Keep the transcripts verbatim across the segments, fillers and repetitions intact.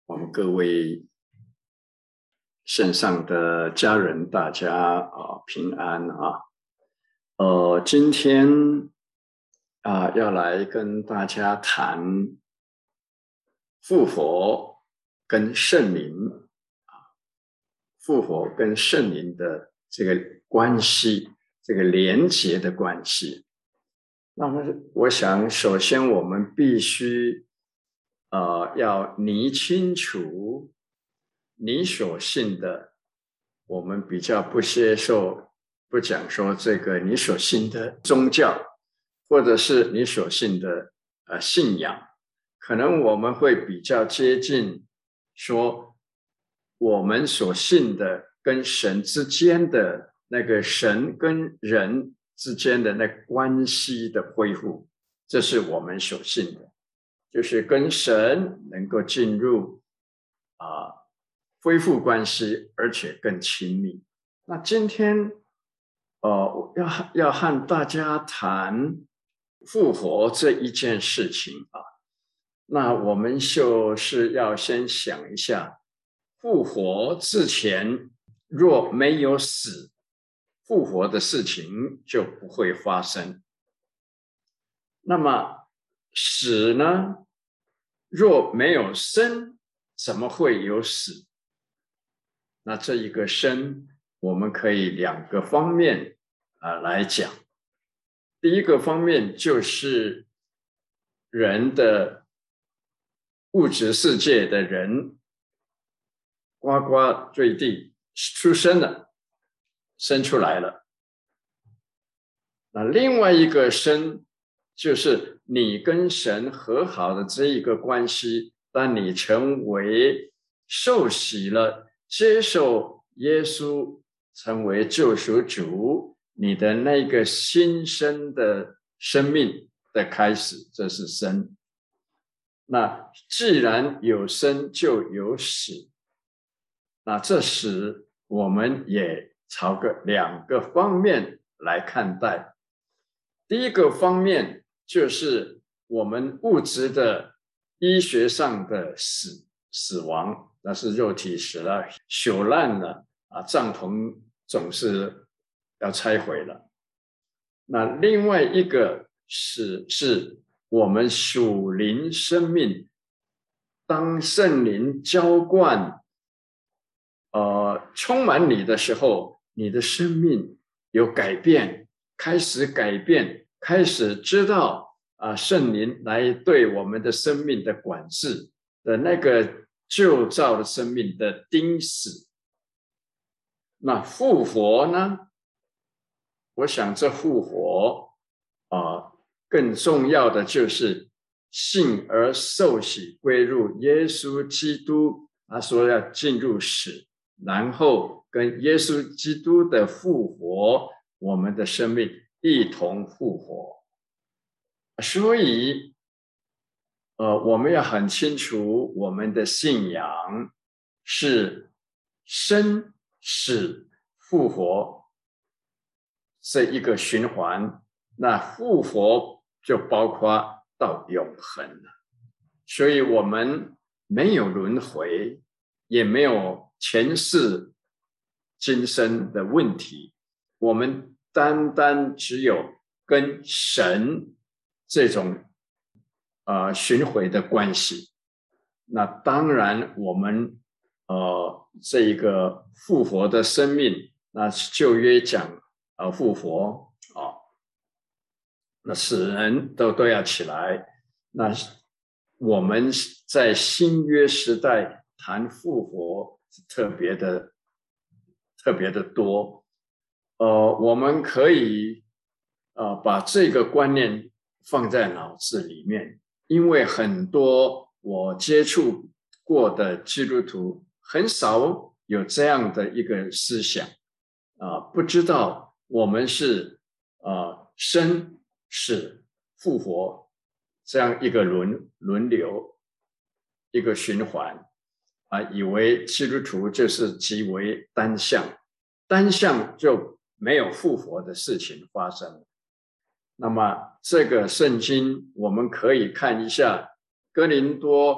我们各位线上的家人，大家啊平安啊！呃，今天啊要来跟大家谈复活跟圣灵啊，复活跟圣灵的这个关系，这个连结的关系。那么，我想首先我们必须呃要拟清楚你所信的，我们比较不接受，不讲说这个你所信的宗教，或者是你所信的呃信仰，可能我们会比较接近说我们所信的跟神之间的那个神跟人之间的那关系的恢复，这是我们所信的，就是跟神能够进入啊、呃、恢复关系，而且更亲密。那今天呃要要和大家谈复活这一件事情啊，那我们就是要先想一下，复活之前若没有死，复活的事情就不会发生。那么死呢？若没有生，怎么会有死？那这一个生，我们可以两个方面啊、呃、来讲。第一个方面就是人的物质世界的人呱呱坠地出生了，生出来了。那另外一个生，就是你跟神和好的这一个关系，当你成为受洗了，接受耶稣成为救赎主，你的那个新生的生命的开始，这是生。那既然有生就有死，那这时我们也朝个两个方面来看待。第一个方面就是我们物质的医学上的死死亡，那是肉体死了，朽烂了啊，帐篷总是要拆毁了。那另外一个是是我们属灵生命，当圣灵浇灌呃充满你的时候，你的生命有改变，开始改变，开始知道啊、呃，圣灵来对我们的生命的管制的那个旧造的生命的钉死。那复活呢？我想这复活啊、呃，更重要的就是信而受洗归入耶稣基督，他说要进入死，然后跟耶稣基督的复活，我们的生命一同复活。所以呃，我们要很清楚我们的信仰是生死复活这一个循环，那复活就包括到永恒了。所以我们没有轮回，也没有前世今生的问题，我们单单只有跟神这种呃巡回的关系。那当然我们呃这一个复活的生命，那旧约讲呃复活啊、哦，那死人都都要起来。那我们在新约时代谈复活特别的特别的多。呃，我们可以呃把这个观念放在脑子里面，因为很多我接触过的基督徒很少有这样的一个思想啊、呃，不知道我们是呃生死复活这样一个轮轮流一个循环啊、呃，以为基督徒就是极为单向，单向就没有复活的事情发生。那么这个圣经我们可以看一下哥林多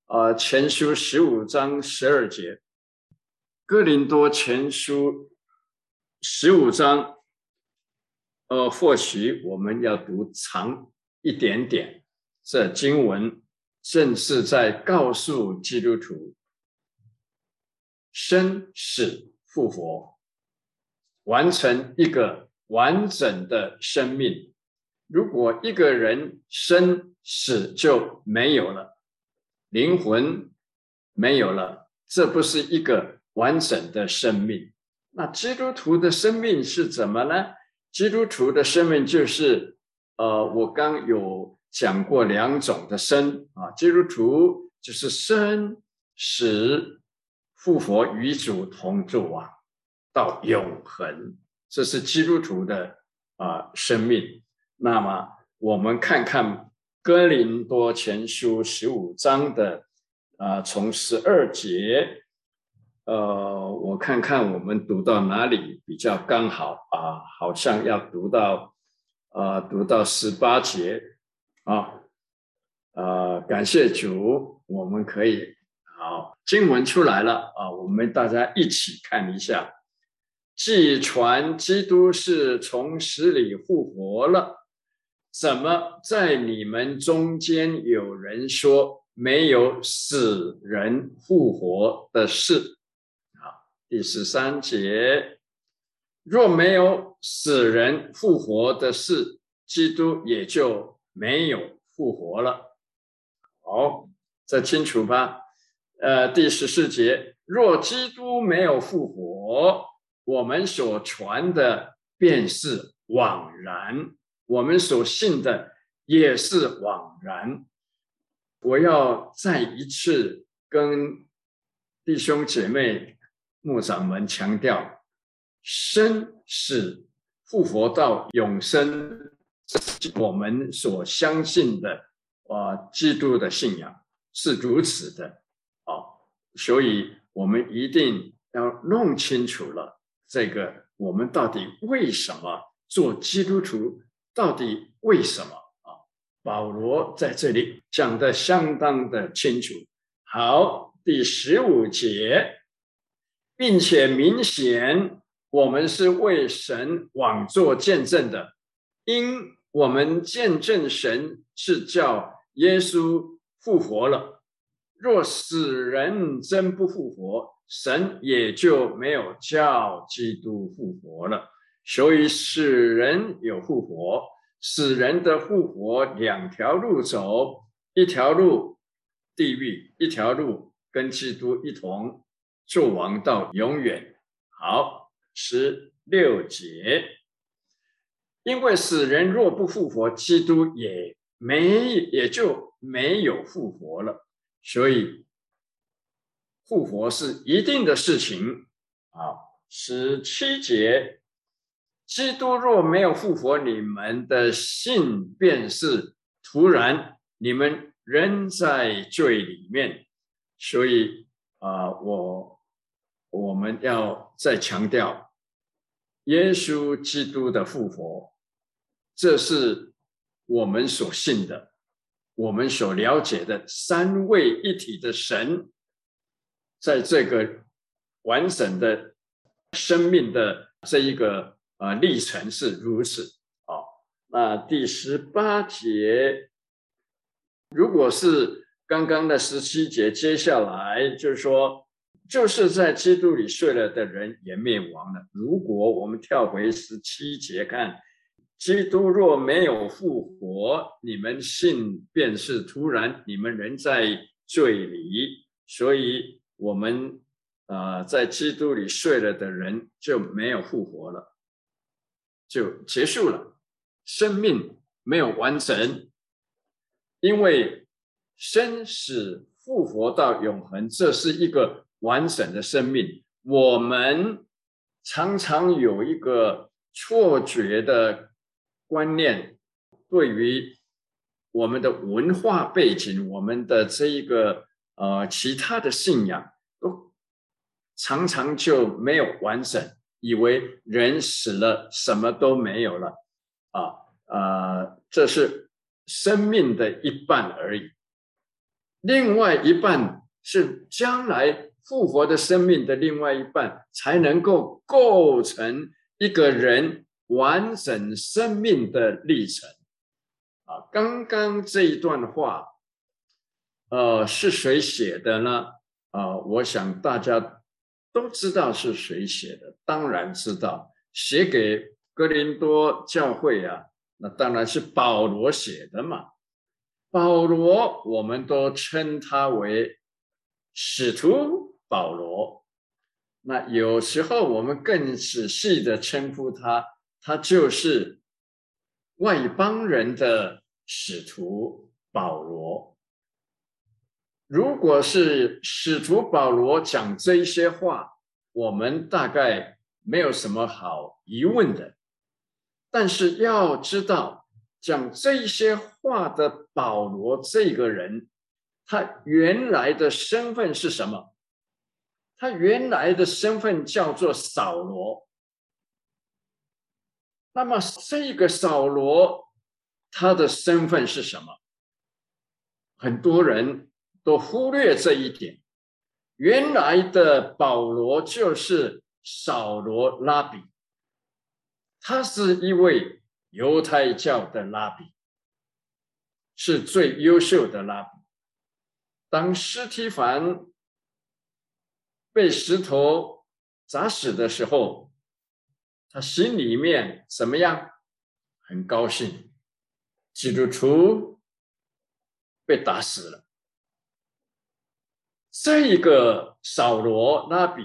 呃前书十五章十二节，哥林多前书十五章，呃，或许我们要读长一点点，这经文正是在告诉基督徒，生死复活，完成一个完整的生命。如果一个人生死就没有了，灵魂没有了，这不是一个完整的生命。那基督徒的生命是怎么呢？基督徒的生命就是呃，我刚有讲过两种的生啊，基督徒就是生死复活与主同住啊，到永恒，这是基督徒的啊生命。那么我们看看哥林多前书十五章的啊，从十二节，呃，我看看我们读到哪里比较刚好啊，好像要读到呃读到十八节啊，呃，感谢主，我们可以好，经文出来了啊，我们大家一起看一下。既传基督是从死里复活了，怎么在你们中间有人说没有死人复活的事？好，第十三节，若没有死人复活的事，基督也就没有复活了。好，这清楚吧？呃，第十四节，若基督没有复活，我们所传的便是枉然，我们所信的也是枉然。我要再一次跟弟兄姐妹、牧长们强调，生死复活到永生，这是我们所相信的啊、呃，基督的信仰是如此的啊、哦，所以我们一定要弄清楚了这个，我们到底为什么做基督徒？到底为什么啊？保罗在这里讲得相当的清楚。好，第十五节，并且明显我们是为神枉作见证的，因我们见证神是叫耶稣复活了。若死人真不复活，神也就没有叫基督复活了。所以死人有复活，死人的复活两条路走，一条路地狱，一条路跟基督一同做王到永远。好，十六节，因为死人若不复活，基督也没也就没有复活了。所以复活是一定的事情啊。十七节，基督若没有复活，你们的信便是徒然，你们仍在罪里面。所以啊、呃，我我们要再强调，耶稣基督的复活，这是我们所信的，我们所了解的三位一体的神，在这个完整的生命的这一个呃历程是如此啊、哦。那第十八节，如果是刚刚的十七节，接下来就是说，就是在基督里睡了的人也灭亡了。如果我们跳回十七节看，基督若没有复活，你们信便是徒然，你们仍在罪里。所以我们呃在基督里睡了的人就没有复活了，就结束了，生命没有完成。因为生死复活到永恒，这是一个完整的生命。我们常常有一个错觉的观念，对于我们的文化背景，我们的这一个呃其他的信仰，都常常就没有完整，以为人死了什么都没有了啊，呃，这是生命的一半而已。 另外一半是将来复活的生命的另外一半，才能够构成一个人完整生命的历程。啊，刚刚这一段话，呃，是谁写的呢？啊、呃，我想大家都知道是谁写的，当然知道，写给哥林多教会啊，那当然是保罗写的嘛。保罗，我们都称他为使徒保罗。那有时候我们更仔细的称呼他，他就是外邦人的使徒保罗。如果是使徒保罗讲这些话，我们大概没有什么好疑问的。但是要知道，讲这些话的保罗这个人，他原来的身份是什么？他原来的身份叫做扫罗。那么这个扫罗，他的身份是什么？很多人都忽略这一点。原来的保罗就是扫罗拉比，他是一位犹太教的拉比，是最优秀的拉比。当司提反被石头砸死的时候，他心里面怎么样？很高兴，基督徒被打死了。这个扫罗拉比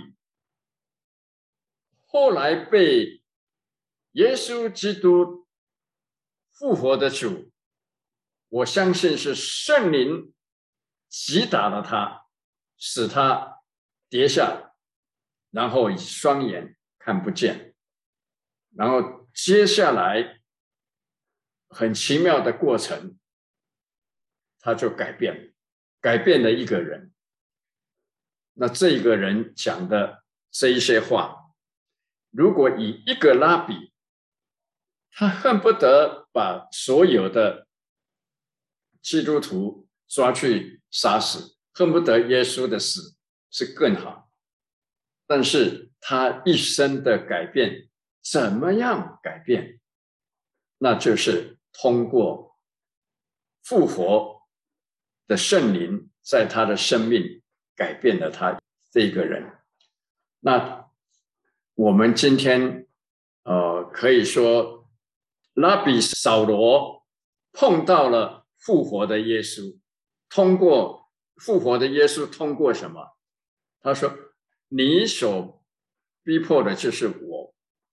后来被耶稣基督复活的主，我相信是圣灵击打了他，使他跌下，然后双眼看不见，然后接下来很奇妙的过程，他就改变了，改变了一个人。那这个人讲的这一些话，如果以一个拉比，他恨不得把所有的基督徒抓去杀死，恨不得耶稣的死是更好。但是他一生的改变，怎么样改变？那就是通过复活的圣灵在他的生命改变了他这个人。那我们今天呃可以说，拉比扫罗碰到了复活的耶稣，通过复活的耶稣，通过什么？他说：“你所逼迫的就是我，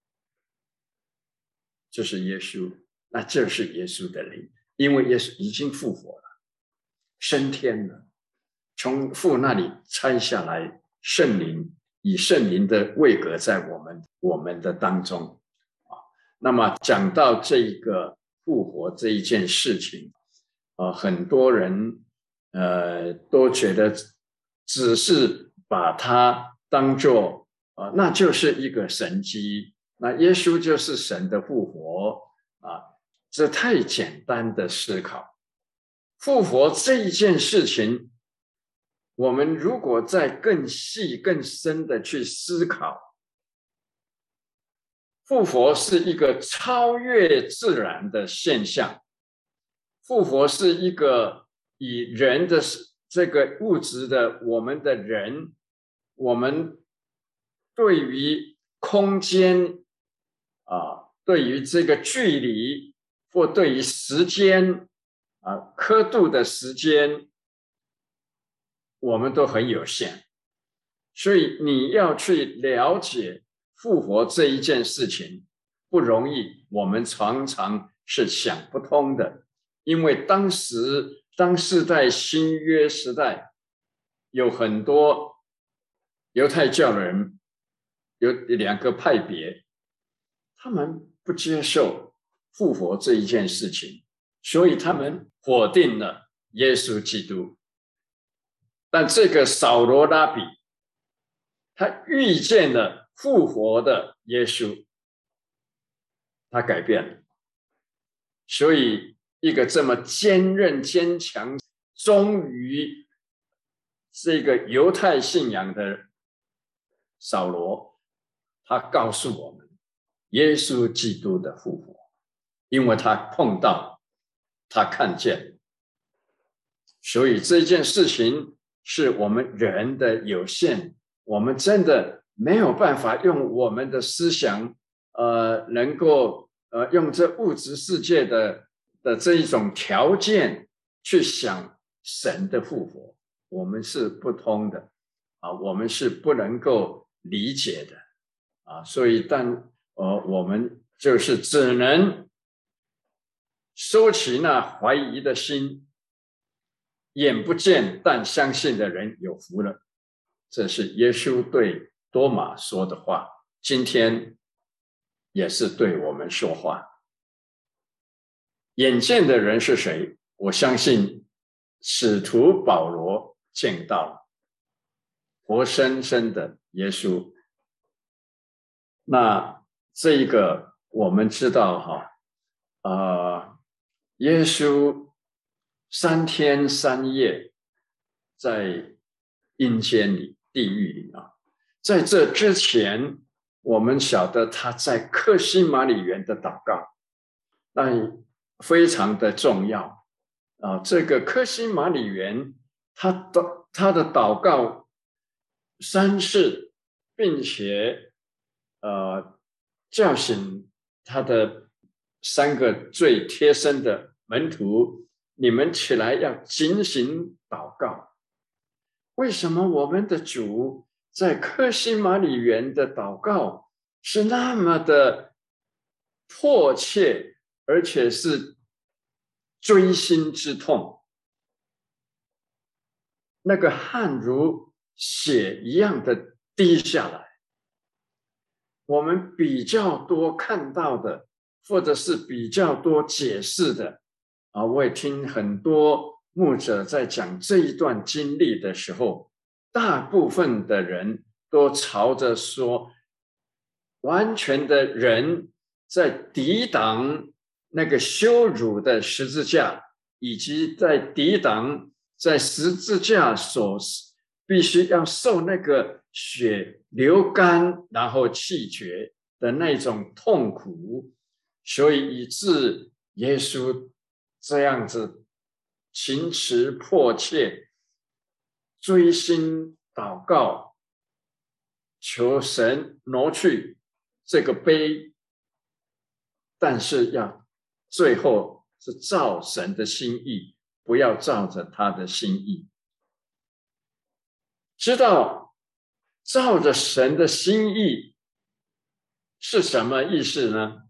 就是耶稣。”那这是耶稣的灵，因为耶稣已经复活了，升天了，从父那里拆下来圣灵，以圣灵的位格在我们我们的当中啊。那么讲到这个复活这一件事情，呃，很多人呃都觉得只是把它当作啊、呃，那就是一个神迹，那耶稣就是神的复活啊，这太简单的思考。复活这一件事情，我们如果再更细更深的去思考，复活是一个超越自然的现象，复活是一个以人的这个物质的我们的人，我们对于空间啊，对于这个距离或对于时间啊刻度的时间，我们都很有限，所以你要去了解复活这一件事情不容易，我们常常是想不通的。因为当时当时在新约时代，有很多犹太教人，有两个派别，他们不接受复活这一件事情，所以他们否定了耶稣基督。但这个扫罗拉比，他遇见了复活的耶稣，他改变了。所以一个这么坚韧坚强，忠于这个犹太信仰的扫罗，他告诉我们耶稣基督的复活，因为他碰到，他看见，所以这件事情是我们人的有限，我们真的没有办法用我们的思想，呃，能够呃用这物质世界的的这一种条件去想神的复活，我们是不通的啊，我们是不能够理解的啊，所以但呃我们就是只能收起那怀疑的心，眼不见但相信的人有福了。这是耶稣对多马说的话，今天也是对我们说话。眼见的人是谁？我相信使徒保罗见到了活生生的耶稣。那这一个我们知道哈，呃，耶稣三天三夜在阴间里、地狱里啊，在这之前，我们晓得他在客西马尼园的祷告，那非常的重要啊。这个客西马尼园，他的他的祷告三次，并且呃叫醒他的三个最贴身的门徒，你们起来要警醒祷告。为什么我们的主在客西马尼园的祷告是那么的迫切，而且是锥心之痛，那个汗如血一样的滴下来？我们比较多看到的，或者是比较多解释的啊，我也听很多牧者在讲这一段经历的时候，大部分的人都朝着说，完全的人在抵挡那个羞辱的十字架，以及在抵挡在十字架所必须要受那个血流干然后气绝的那种痛苦，所以以致耶稣这样子情辞迫切，追心祷告，求神挪去这个杯，但是要最后是照神的心意，不要照着他的心意。知道照着神的心意是什么意思呢？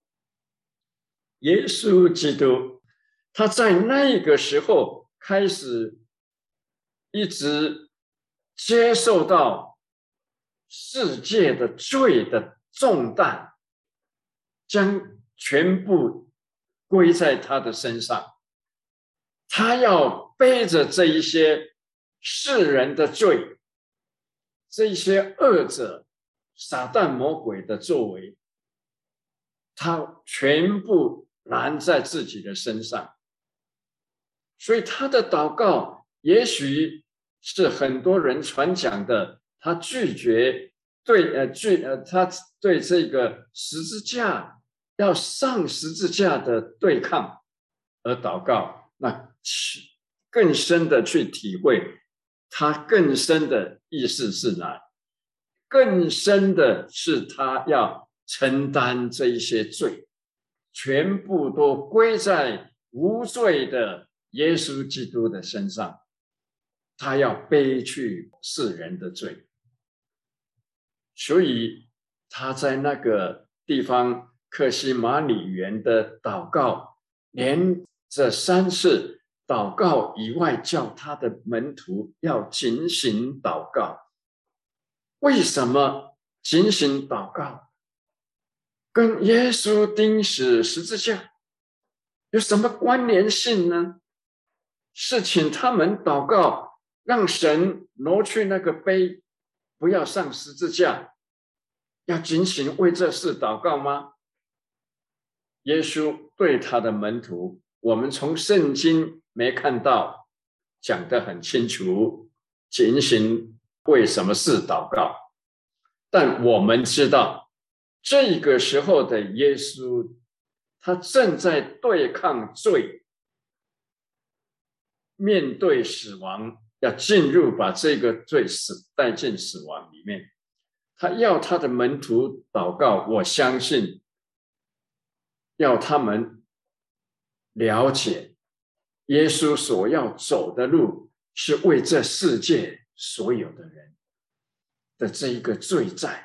耶稣基督他在那个时候开始一直接受到世界的罪的重担，将全部归在他的身上，他要背着这一些世人的罪，这些恶者撒旦魔鬼的作为，他全部揽在自己的身上。所以他的祷告也许是很多人传讲的，他拒绝对呃拒呃他对这个十字架要上十字架的对抗而祷告，那更深的去体会他更深的意思是哪？更深的是他要承担这一些罪，全部都归在无罪的耶稣基督的身上，他要背去世人的罪。所以他在那个地方客西马尼园的祷告，连这三次祷告以外，叫他的门徒要警醒祷告。为什么警醒祷告？跟耶稣钉死十字架有什么关联性呢？是请他们祷告，让神挪去那个杯，不要上十字架，要警醒为这事祷告吗？耶稣对他的门徒，我们从圣经没看到讲得很清楚， 警醒为什么事祷告。但我们知道，这个时候的耶稣，他正在对抗罪，面对死亡，要进入把这个罪死带进死亡里面。他要他的门徒祷告，我相信要他们了解耶稣所要走的路是为这世界所有的人的这一个罪债。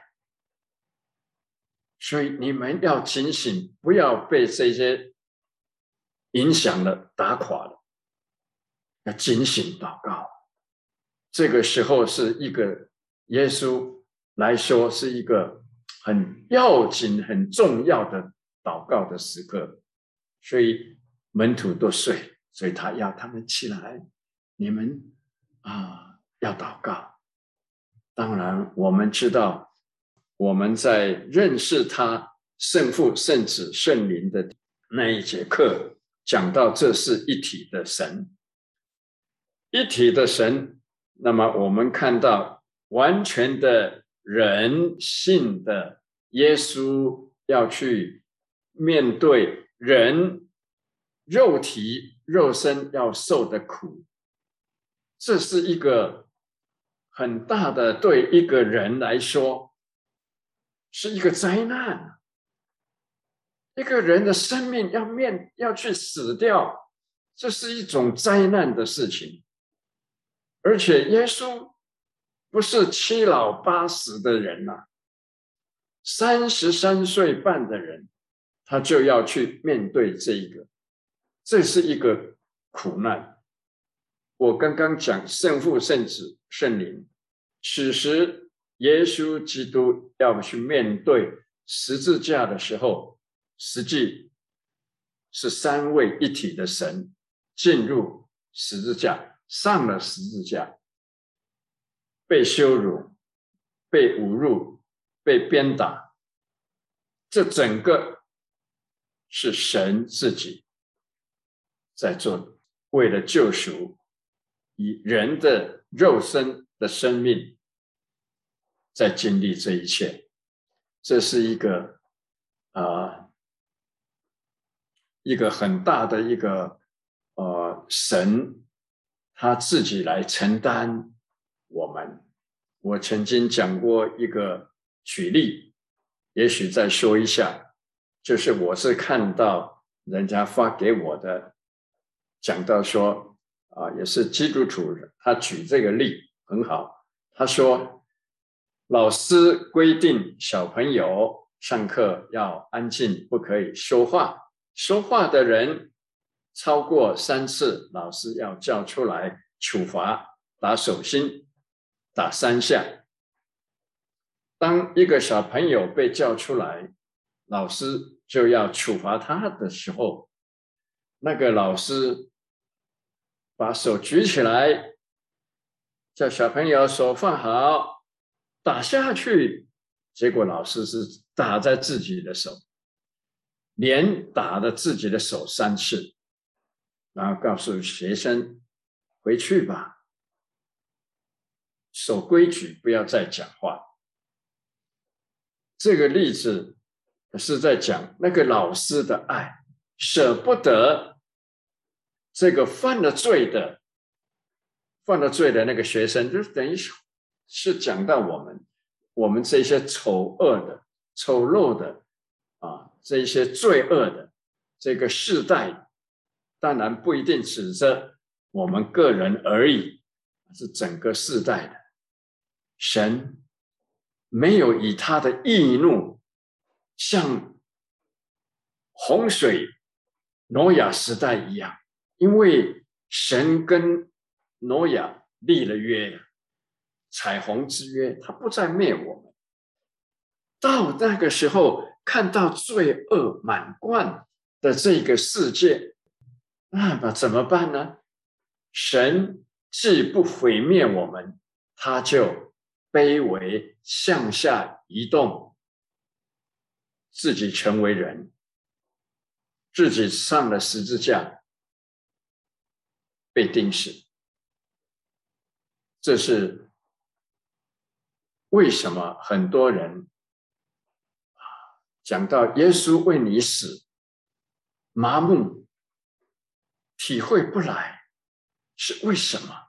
所以你们要警醒，不要被这些影响了、打垮了，要警醒祷告。这个时候是一个耶稣来说是一个很要紧、很重要的祷告的时刻，所以门徒都睡，所以他要他们起来，你们啊要祷告。当然，我们知道我们在认识他圣父、圣子、圣灵的那一节课，讲到这是一体的神，一体的神。那么我们看到完全的人性的耶稣要去面对人肉体肉身要受的苦，这是一个很大的，对一个人来说是一个灾难。一个人的生命要面要去死掉，这是一种灾难的事情。而且耶稣不是七老八十的人啊，三十三岁半的人，他就要去面对这一个，这是一个苦难。我刚刚讲圣父、圣子、圣灵，此时耶稣基督要去面对十字架的时候，实际是三位一体的神进入十字架，上了十字架，被羞辱、被侮辱、被鞭打，这整个是神自己在做，为了救赎，以人的肉身的生命在经历这一切。这是一个呃一个很大的一个呃神他自己来承担我们。我曾经讲过一个举例，也许再说一下，就是我是看到人家发给我的，讲到说啊、呃，也是基督徒，他举这个例很好。他说，老师规定小朋友上课要安静，不可以说话，说话的人超过三次，老师要叫出来处罚，打手心，打三下。当一个小朋友被叫出来，老师就要处罚他的时候，那个老师把手举起来，叫小朋友手放好，打下去。结果老师是打在自己的手，连打了自己的手三次，然后告诉学生回去吧，守规矩，不要再讲话。这个例子是在讲那个老师的爱，舍不得这个犯了罪的犯了罪的那个学生，就等于是讲到我们我们这些丑恶的丑陋的啊，这些罪恶的这个世代，当然不一定指着我们个人而已，是整个世代的。神没有以他的义怒像洪水挪亚时代一样，因为神跟挪亚立了约，彩虹之约，他不再灭我们。到那个时候看到罪恶满贯的这个世界，那么怎么办呢？神既不毁灭我们，他就卑微向下移动，自己成为人，自己上了十字架，被钉死。 这是为什么很多人讲到耶稣为你死，麻木，体会不来，是为什么？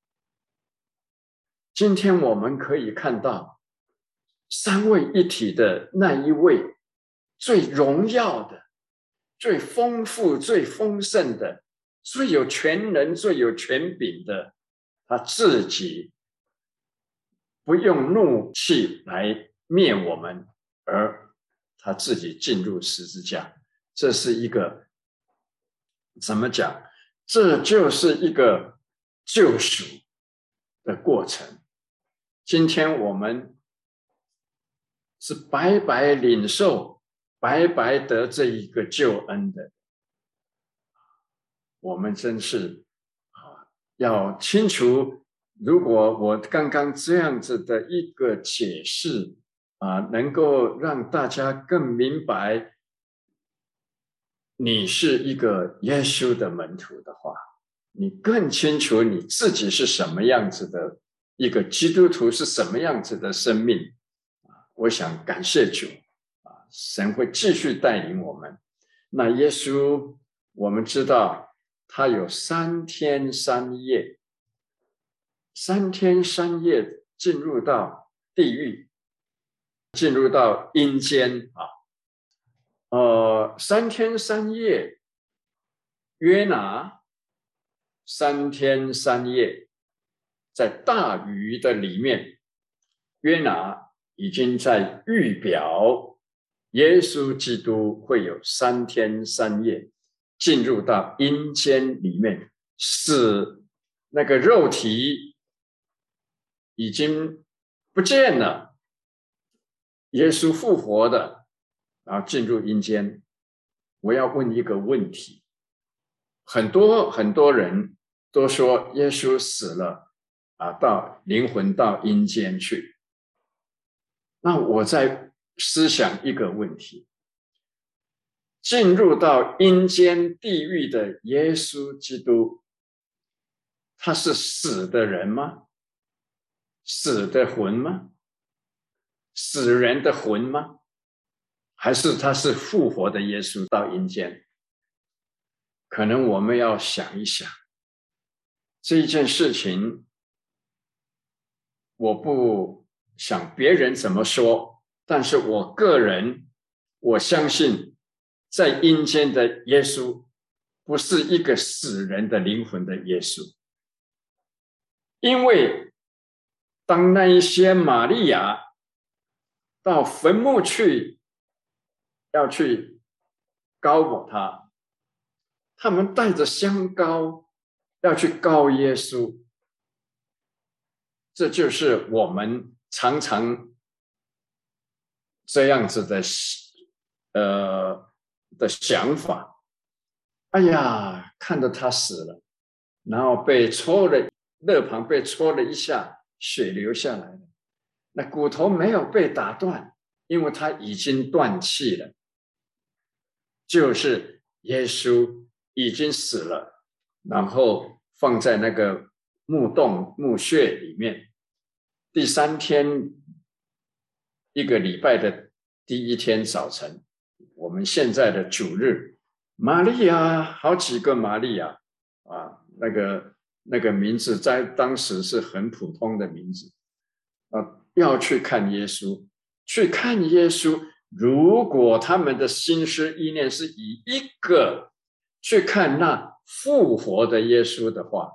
今天我们可以看到三位一体的那一位最荣耀的、最丰富、最丰盛的、最有权能、最有权柄的，他自己不用怒气来灭我们，而他自己进入十字架。这是一个怎么讲？这就是一个救赎的过程。今天我们是白白领受、白白得这一个救恩的，我们真是啊，要清楚。如果我刚刚这样子的一个解释啊，能够让大家更明白，你是一个耶稣的门徒的话，你更清楚你自己是什么样子的一个基督徒，是什么样子的生命。我想感谢主啊，神会继续带领我们。那耶稣，我们知道他有三天三夜，三天三夜进入到地狱，进入到阴间啊。呃，三天三夜，约拿三天三夜，在大鱼的里面，约拿已经在预表耶稣基督会有三天三夜进入到阴间里面，使那个肉体已经不见了，耶稣复活的，然后进入阴间。我要问一个问题，很多很多人都说耶稣死了啊，到灵魂到阴间去。那我在思想一个问题，进入到阴间地狱的耶稣基督，他是死的人吗？死的魂吗？死人的魂吗？还是他是复活的耶稣到阴间？可能我们要想一想这一件事情。我不想别人怎么说，但是我个人我相信，在阴间的耶稣不是一个死人的灵魂的耶稣，因为当那一些玛利亚到坟墓去要去膏抹他，他们带着香膏要去膏耶稣，这就是我们常常这样子的呃的想法。哎呀，看着他死了，然后被戳了肋旁被戳了一下，血流下来了，那骨头没有被打断，因为他已经断气了，就是耶稣已经死了，然后放在那个墓洞墓穴里面。第三天，一个礼拜的第一天早晨，我们现在的主日，玛利亚，好几个玛利亚啊，那个那个名字在当时是很普通的名字啊，要去看耶稣，去看耶稣。如果他们的心思意念是以一个去看那复活的耶稣的话，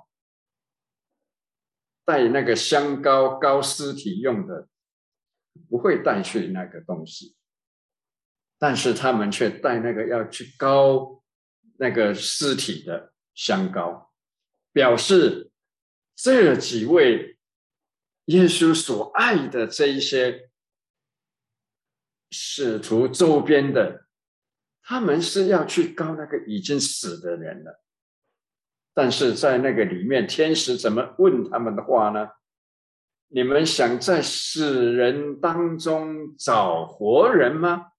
带那个香膏膏尸体用的，不会带去那个东西，但是他们却带那个要去膏那个尸体的香膏，表示这几位耶稣所爱的这一些使徒周边的，他们是要去膏那个已经死的人了。但是在那个里面，天使怎么问他们的话呢？你们想在死人当中找活人吗？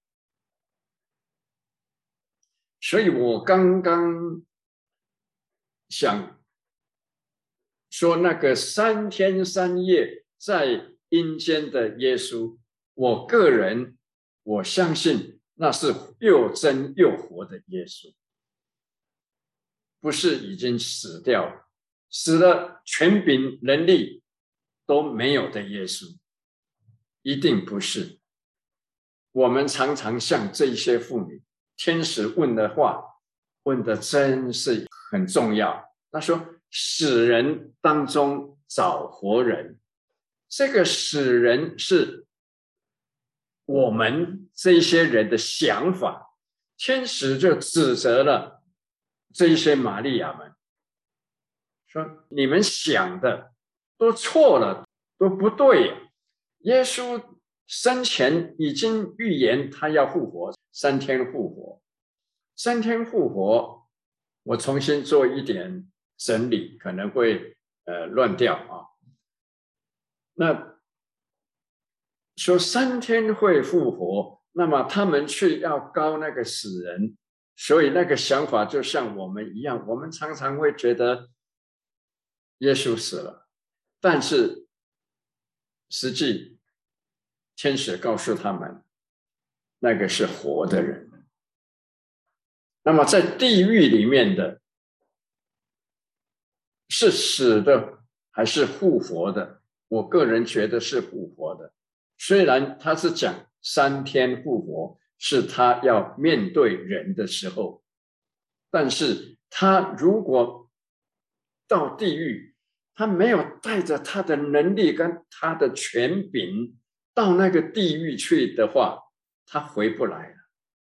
所以我刚刚想说那个三天三夜在阴间的耶稣，我个人我相信那是又真又活的耶稣，不是已经死掉了，死了权柄能力都没有的耶稣，一定不是。我们常常向这些妇女天使问的话问的真是很重要。他说死人当中找活人，这个死人是我们这些人的想法，天使就指责了这些玛利亚们，说你们想的都错了，都不对。耶稣生前已经预言他要复活，三天复活，三天复活，我重新做一点整理，可能会呃乱掉啊。那说三天会复活，那么他们去要膏那个死人，所以那个想法就像我们一样，我们常常会觉得耶稣死了，但是实际天使告诉他们，那个是活的人。那么在地狱里面的是死的还是复活的？我个人觉得是复活的。虽然他是讲三天复活，是他要面对人的时候，但是他如果到地狱，他没有带着他的能力跟他的权柄到那个地狱去的话，他回不来了。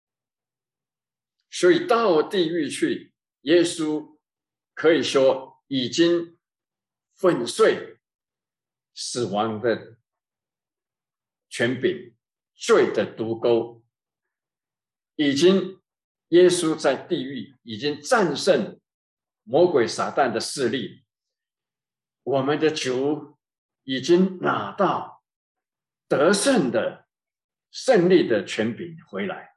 所以到地狱去，耶稣可以说已经粉碎死亡的权柄，罪的毒钩，已经耶稣在地狱已经战胜魔鬼撒旦的势力，我们的主已经拿到得胜的胜利的权柄回来。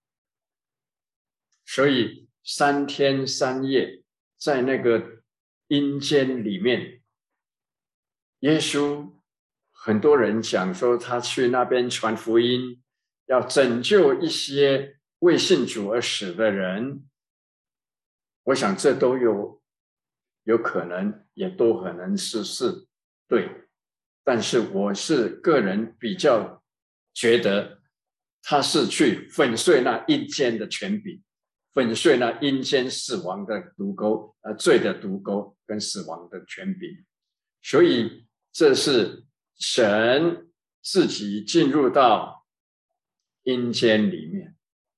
所以三天三夜在那个阴间里面，耶稣很多人讲说他去那边传福音，要拯救一些为信主而死的人，我想这都有有可能，也都可能是是对，但是我是个人比较觉得他是去粉碎那阴间的权柄，粉碎那阴间死亡的毒钩，呃，罪的毒钩跟死亡的权柄，所以这是神自己进入到阴间里面，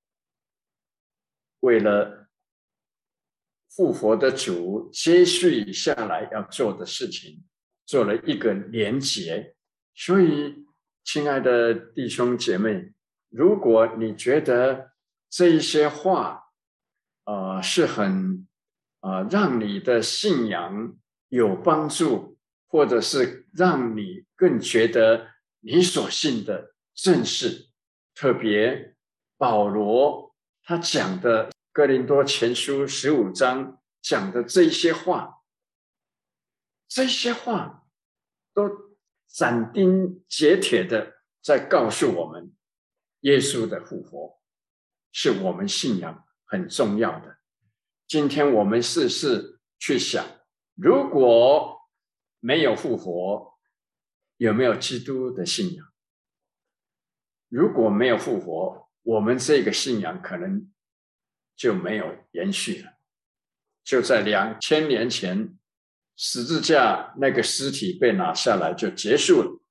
为了复活的主接续下来要做的事情，做了一个连结。所以，亲爱的弟兄姐妹，如果你觉得这一些话，呃，是很呃让你的信仰有帮助，或者是让你更觉得你所信的正是，特别保罗他讲的哥林多前书十五章讲的这些话，这些话都斩钉截铁的在告诉我们，耶稣的复活是我们信仰很重要的。今天我们试试去想，如果没有复活，有没有基督的信仰？如果没有复活，我们这个信仰可能就没有延续了。就在两千年前，十字架那个尸体被拿下来就结束了。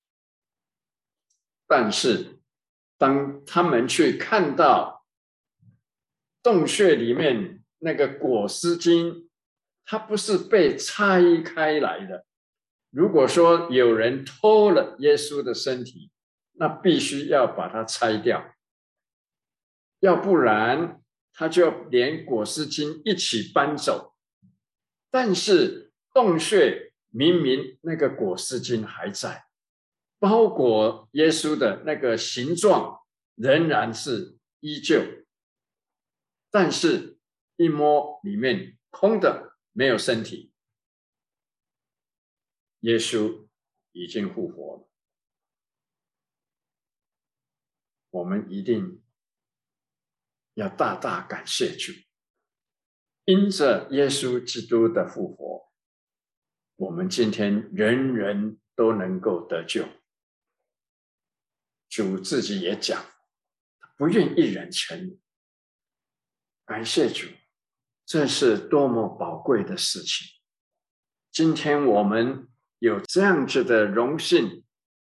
但是当他们去看到洞穴里面那个裹尸巾，它不是被拆开来的。如果说有人偷了耶稣的身体，那必须要把它拆掉，要不然他就连裹尸巾一起搬走。但是洞穴明明那个裹尸巾还在，包裹耶稣的那个形状仍然是依旧，但是一摸里面空的，没有身体。 耶稣已经复活了，我们一定要大大感谢主。因着耶稣基督的复活，我们今天人人都能够得救。主自己也讲，不愿一人沉沦。感谢主，这是多么宝贵的事情。今天我们有这样子的荣幸，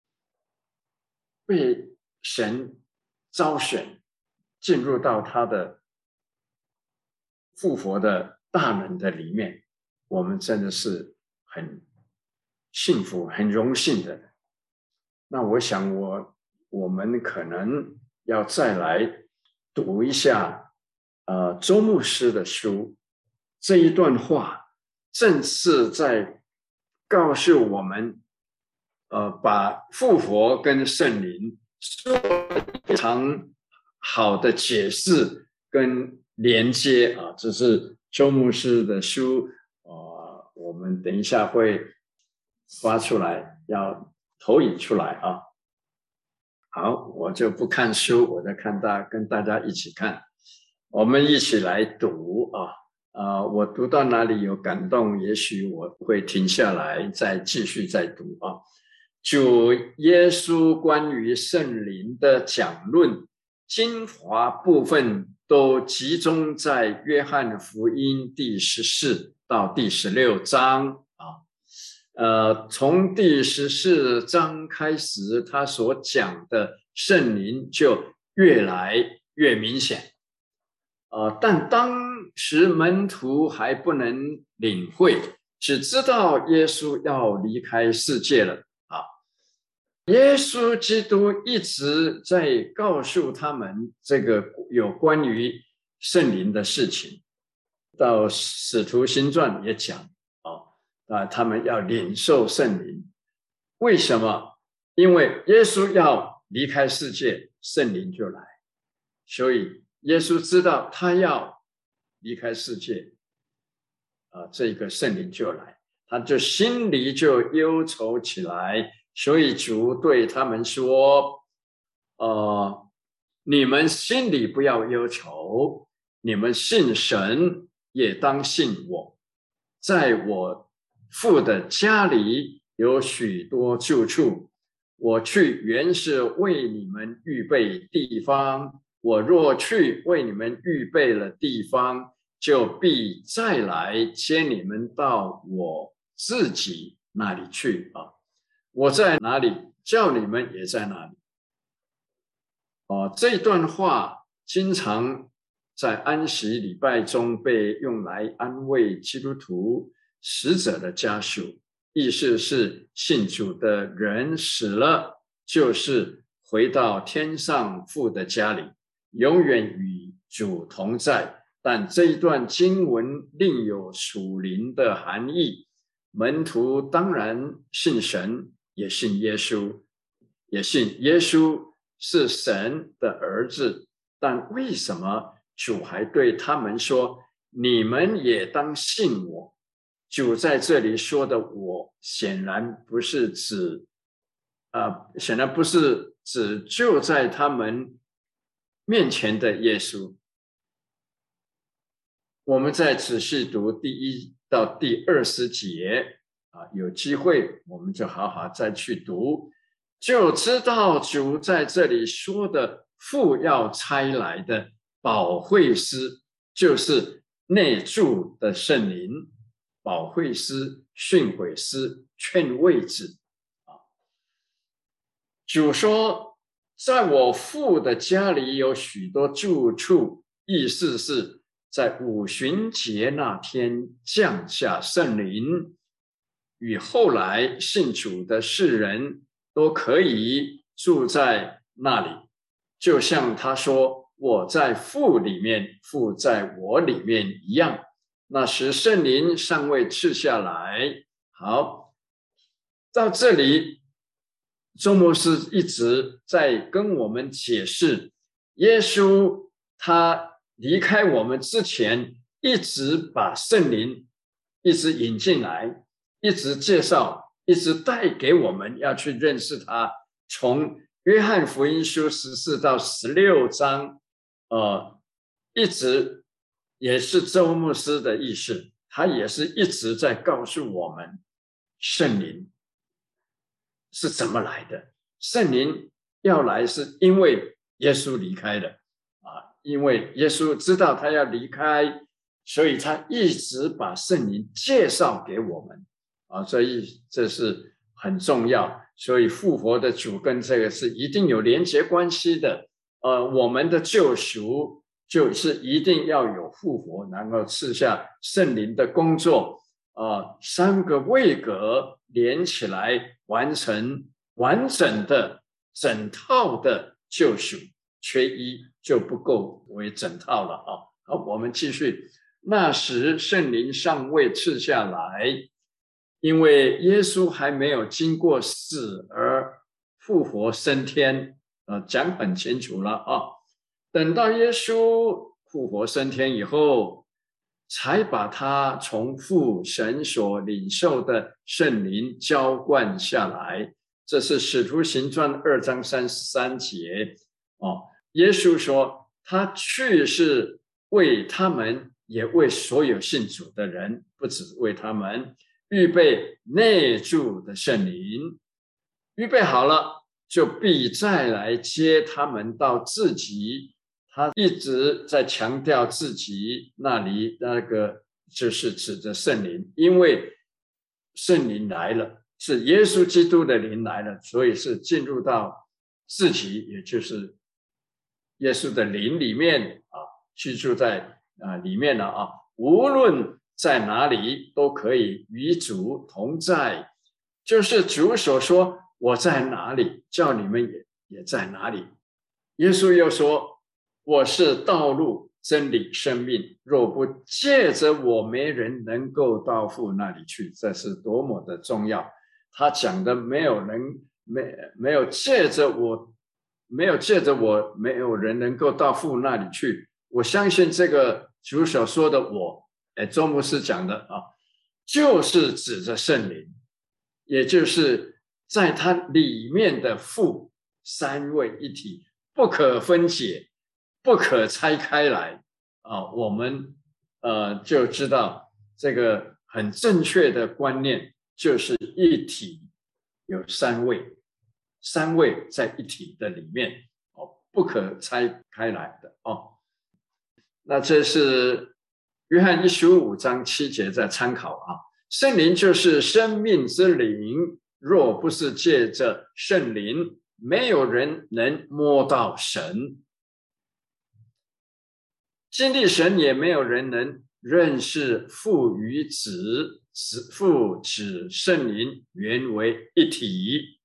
被神招选，进入到他的复活的大门的里面，我们真的是很幸福、很荣幸的。那我想我我们可能要再来读一下呃周牧师的书，这一段话正是在告诉我们，呃，把复活跟圣灵做非常好的解释跟连接啊，这是周牧师的书，呃，我们等一下会发出来，要投影出来啊。好，我就不看书，我在看大跟大家一起看，我们一起来读啊。呃，我读到哪里有感动，也许我会停下来再继续再读啊。主耶稣关于圣灵的讲论，精华部分都集中在约翰福音第十四到第十六章啊。呃，从第十四章开始，他所讲的圣灵就越来越明显。呃，但当时门徒还不能领会，只知道耶稣要离开世界了啊。耶稣基督一直在告诉他们这个有关于圣灵的事情，到使徒行传也讲啊，他们要领受圣灵。为什么？因为耶稣要离开世界，圣灵就来，所以耶稣知道他要离开世界，啊，这个圣灵就来，他就心里就忧愁起来。所以主对他们说，呃，你们心里不要忧愁，你们信神也当信我，在我父的家里有许多住处，我去原是为你们预备地方，我若去为你们预备了地方，就必再来接你们到我自己那里去啊！我在哪里，叫你们也在哪里。哦，这段话经常在安息礼拜中被用来安慰基督徒死者的家属，意思是信主的人死了，就是回到天上父的家里，永远与主同在。但这一段经文另有属灵的含义，门徒当然信神，也信耶稣，也信耶稣是神的儿子，但为什么主还对他们说，你们也当信我？主在这里说的我，显然不是指，呃，显然不是指就在他们面前的耶稣。我们再仔细读第一到第二十节啊，有机会我们就好好再去读，就知道主在这里说的父要差来的保惠师，就是内住的圣灵，保惠师、训诲师、劝慰子啊。主说，在我父的家里有许多住处，意思是在五旬节那天降下圣灵，与后来信主的世人都可以住在那里，就像他说，我在父里面，父在我里面一样。那时圣灵尚未赐下来。好，到这里周牧师一直在跟我们解释，耶稣他离开我们之前，一直把圣灵一直引进来，一直介绍一直带给我们要去认识他。从约翰福音书十四到十六章，呃，一直也是周牧师的意思，他也是一直在告诉我们圣灵是怎么来的。圣灵要来是因为耶稣离开了啊，因为耶稣知道他要离开，所以他一直把圣灵介绍给我们啊，所以这是很重要。所以复活的主跟这个是一定有连结关系的。呃，我们的救赎就是一定要有复活，然后赐下圣灵的工作，呃，三个位格连起来，完成完整的整套的救赎，缺一就不够为整套了啊。好，我们继续。那时圣灵尚未赐下来，因为耶稣还没有经过死而复活升天，呃，讲很清楚了啊。等到耶稣复活升天以后，才把他从父神所领受的圣灵浇灌下来。这是使徒行传二章三十三节哦。耶稣说，他去是为他们，也为所有信主的人，不只为他们预备内住的圣灵，预备好了，就必再来接他们到自己。他一直在强调自己那里，那个就是指着圣灵，因为圣灵来了，是耶稣基督的灵来了，所以是进入到自己，也就是耶稣的灵里面啊，居住在啊里面了啊。无论在哪里都可以与主同在，就是主所说我在哪里，叫你们也也在哪里。耶稣又说，我是道路真理生命，若不借着我，没人能够到父那里去。这是多么的重要。他讲的没有人没没有借着我，没有借着我，没有人能够到父那里去。我相信这个主所说的我，哎，周牧师讲的啊，就是指着圣灵，也就是在他里面的父，三位一体，不可分解，不可拆开来啊。我们呃就知道这个很正确的观念，就是一体有三位，三位在一体的里面哦，不可拆开来的哦。那这是约翰一书五章七节在参考啊。圣灵就是生命之灵，若不是借着圣灵，没有人能摸到神。经历神，也没有人能认识父与子，父子圣灵原为一体。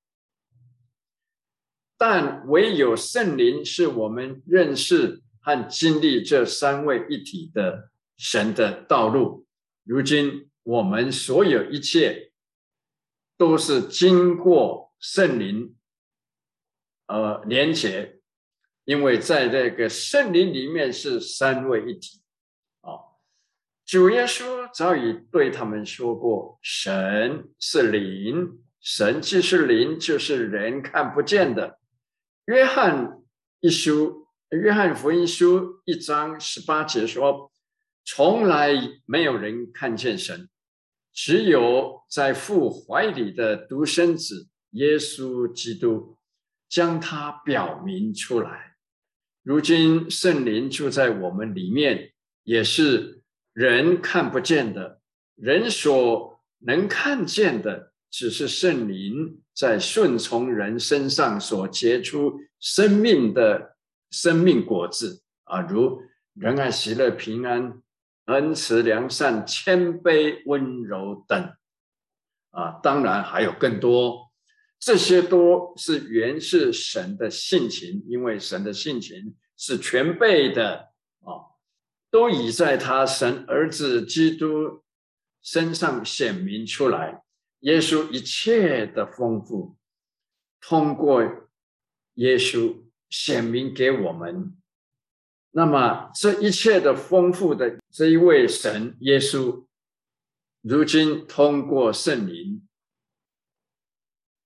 但唯有圣灵是我们认识和经历这三位一体的神的道路。如今我们所有一切都是经过圣灵呃连结，因为在这个圣灵里面是三位一体。哦，主耶稣早已对他们说过，神是灵，神既是灵，就是人看不见的。约翰一书，约翰福音书一章十八节说，从来没有人看见神，只有在父怀里的独生子耶稣基督将他表明出来。如今圣灵住在我们里面，也是人看不见的，人所能看见的只是圣灵在顺从人身上所结出生命的生命果子啊，如仁爱、喜乐、平安、恩慈、良善、谦卑、温柔等啊，当然还有更多。这些都是原是神的性情，因为神的性情是全备的啊，都已在他神儿子基督身上显明出来。耶稣一切的丰富，通过耶稣显明给我们。那么这一切的丰富的这一位神耶稣，如今通过圣灵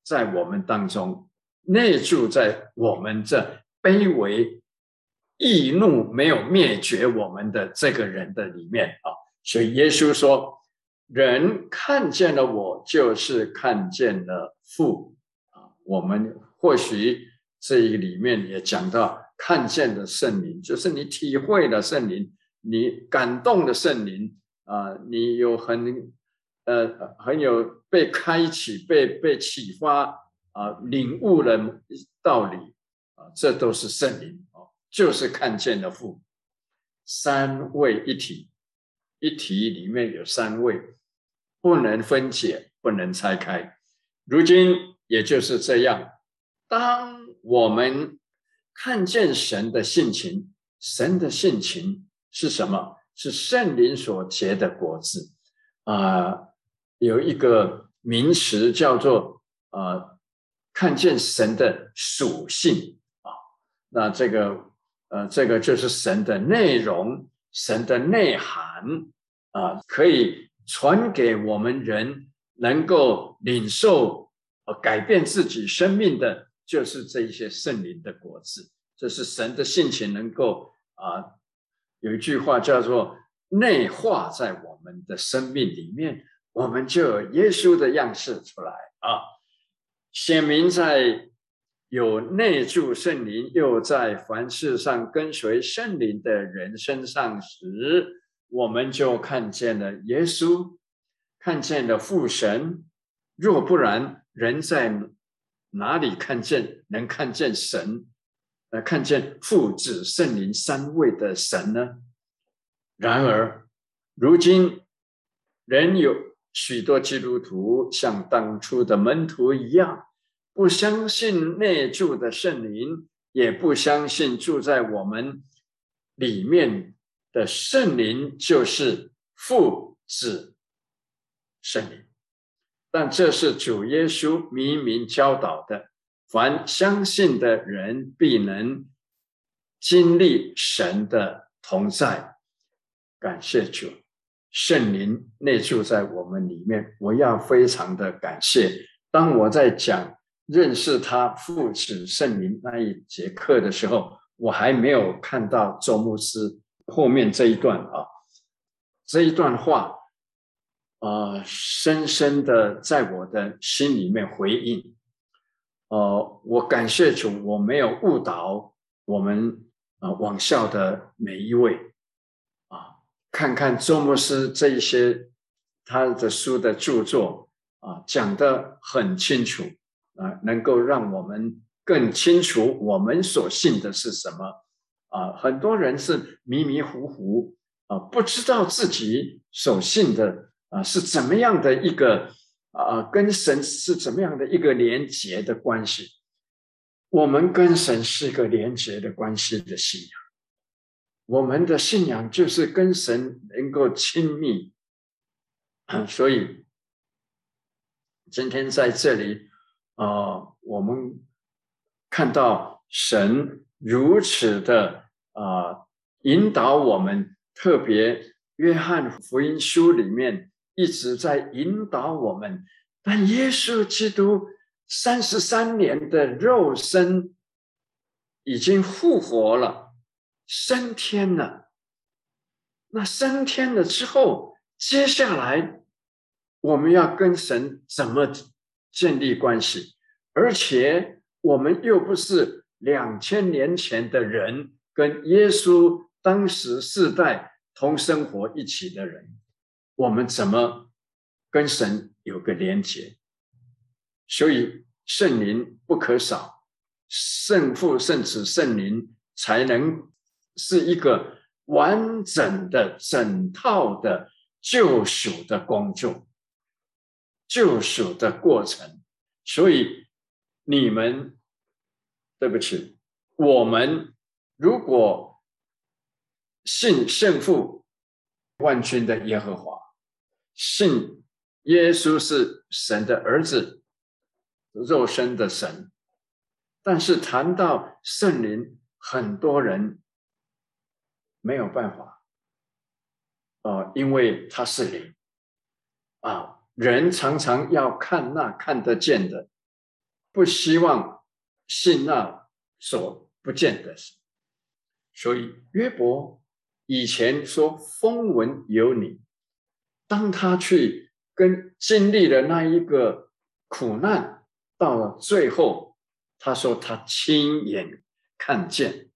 在我们当中，内住在我们这卑微、易怒、没有灭绝我们的这个人的里面啊。所以耶稣说，人看见了我，就是看见了父啊。我们或许这一里面也讲到，看见了圣灵，就是你体会了圣灵，你感动了圣灵啊，你有很呃很有被开启、被被启发啊，领悟了道理啊，这都是圣灵啊，就是看见了父，三位一体，一体里面有三位，不能分解，不能拆开。如今也就是这样，当我们看见神的性情，神的性情是什么？是圣灵所结的果子啊、呃。有一个名词叫做呃，看见神的属性啊。那这个呃，这个就是神的内容，神的内涵啊，可以传给我们人，能够领受、呃、改变自己生命的，就是这一些圣灵的果子。这是神的性情能够啊，有一句话叫做内化在我们的生命里面，我们就有耶稣的样式出来啊。显明在有内住圣灵，又在凡事上跟随圣灵的人身上时，我们就看见了耶稣，看见了父神。若不然，人在哪里看见能看见神，呃，看见父子圣灵三位的神呢？然而，如今仍有许多基督徒像当初的门徒一样，不相信内住的圣灵，也不相信住在我们里面的圣灵就是父子圣灵。但这是主耶稣明明教导的，凡相信的人必能经历神的同在。感谢主，圣灵内住在我们里面，我要非常的感谢。当我在讲认识他父子圣灵那一节课的时候，我还没有看到周牧师后面这一段啊，这一段话呃，深深的在我的心里面回应。呃，我感谢主，我没有误导我们呃网校的每一位啊。看看周牧师这一些他的书的著作啊，讲得很清楚啊，能够让我们更清楚我们所信的是什么啊。很多人是迷迷糊糊啊，不知道自己所信的啊是怎么样的一个啊，跟神是怎么样的一个连结的关系。我们跟神是一个连结的关系的信仰。我们的信仰就是跟神能够亲密，所以今天在这里，呃，我们看到神如此的呃引导我们，特别约翰福音书里面一直在引导我们。但耶稣基督三十三年的肉身已经复活了，升天了。那升天了之后，接下来我们要跟神怎么建立关系？而且我们又不是两千年前的人，跟耶稣当时世代同生活一起的人，我们怎么跟神有个连结？所以圣灵不可少，圣父、圣子、圣灵才能是一个完整的整套的救赎的工作，救赎的过程。所以你们，对不起，我们如果信圣父万军的耶和华，信耶稣是神的儿子，肉身的神，但是谈到圣灵，很多人没有办法，呃，因为他是灵啊，人常常要看那看得见的， 不希望信那所不见的神。所以约伯以前说风闻有你，当他去跟经历了那一个苦难，到了最后他说他亲眼看见。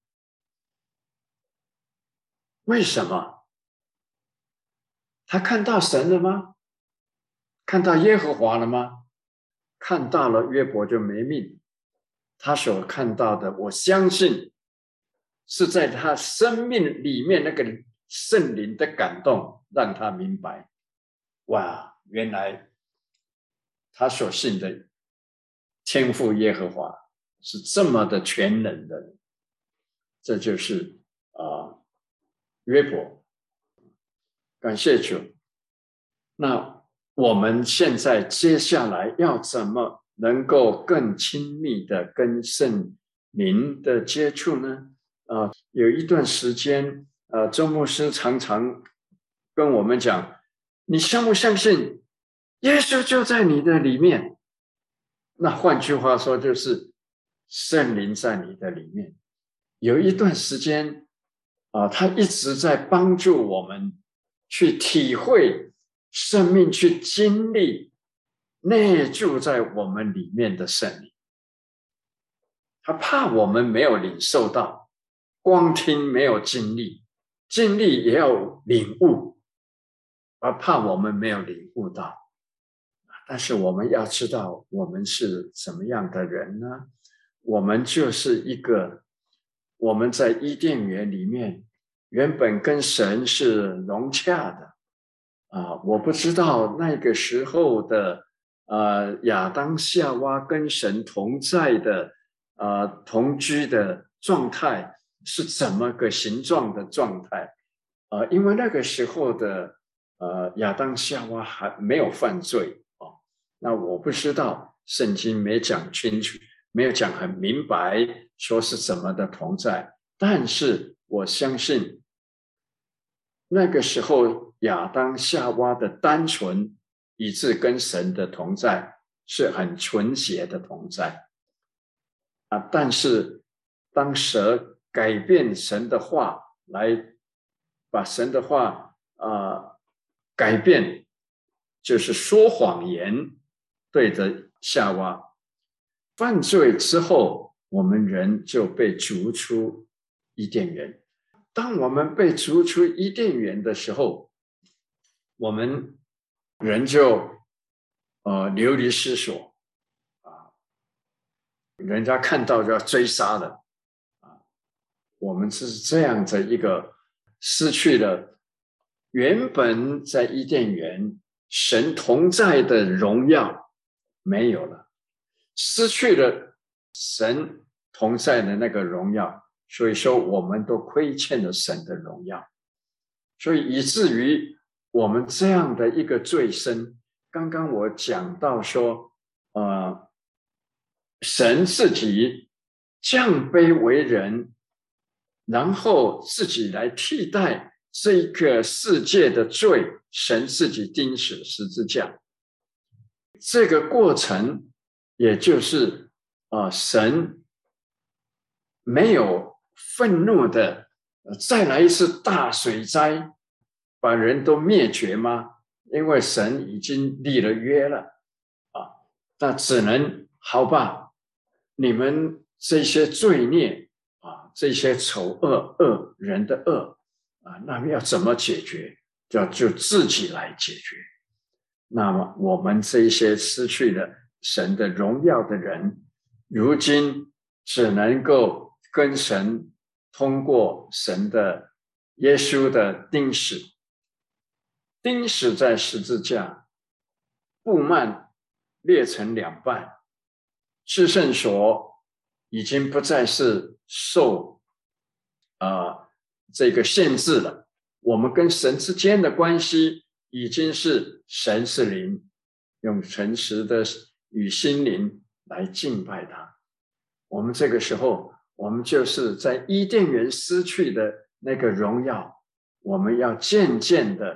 为什么？他看到神了吗？看到耶和华了吗？看到了，约伯就没命。他所看到的，我相信是在他生命里面那个圣灵的感动，让他明白，哇，原来他所信的天父耶和华是这么的全能的。这就是啊、呃、约伯。感谢主。那我们现在接下来要怎么能够更亲密的跟圣灵的接触呢？呃，有一段时间，呃，周牧师常常跟我们讲，你相不相信耶稣就在你的里面？那换句话说，就是圣灵在你的里面。有一段时间，啊、呃，他一直在帮助我们去体会生命，去经历内住在我们里面的圣灵。他怕我们没有领受到，光听没有经历，经历也要领悟，而怕我们没有领悟到。但是我们要知道，我们是什么样的人呢？我们就是一个，我们在伊甸园里面，原本跟神是融洽的啊。我不知道那个时候的呃亚当夏娃跟神同在的呃同居的状态是怎么个形状的状态啊、呃？因为那个时候的呃亚当夏娃还没有犯罪。那我不知道，圣经没讲清楚，没有讲很明白，说是怎么的同在。但是我相信，那个时候亚当夏娃的单纯，以致跟神的同在是很纯洁的同在啊。但是当蛇改变神的话，来把神的话啊、呃、改变，就是说谎言。对着夏娃犯罪之后，我们人就被逐出伊甸园。当我们被逐出伊甸园的时候，我们人就呃流离失所啊，人家看到就要追杀了啊。我们是这样的一个失去了原本在伊甸园神同在的荣耀。没有了，失去了神同在的那个荣耀，所以说我们都亏欠了神的荣耀，所以以至于我们这样的一个罪身，刚刚我讲到说，呃，神自己降卑为人，然后自己来替代这个世界的罪，神自己钉死十字架。这个过程，也就是啊、呃，神没有愤怒的再来一次大水灾，把人都灭绝吗？因为神已经立了约了啊，那只能好吧，你们这些罪孽啊，这些丑恶恶人的恶啊，那么要怎么解决？就就自己来解决。那么我们这些失去了神的荣耀的人，如今只能够跟神通过神的耶稣的钉死，钉死在十字架，布幔裂成两半，至圣所已经不再是受呃这个限制了，我们跟神之间的关系已经是神是灵，用诚实的与心灵来敬拜他。我们这个时候，我们就是在伊甸园失去的那个荣耀，我们要渐渐的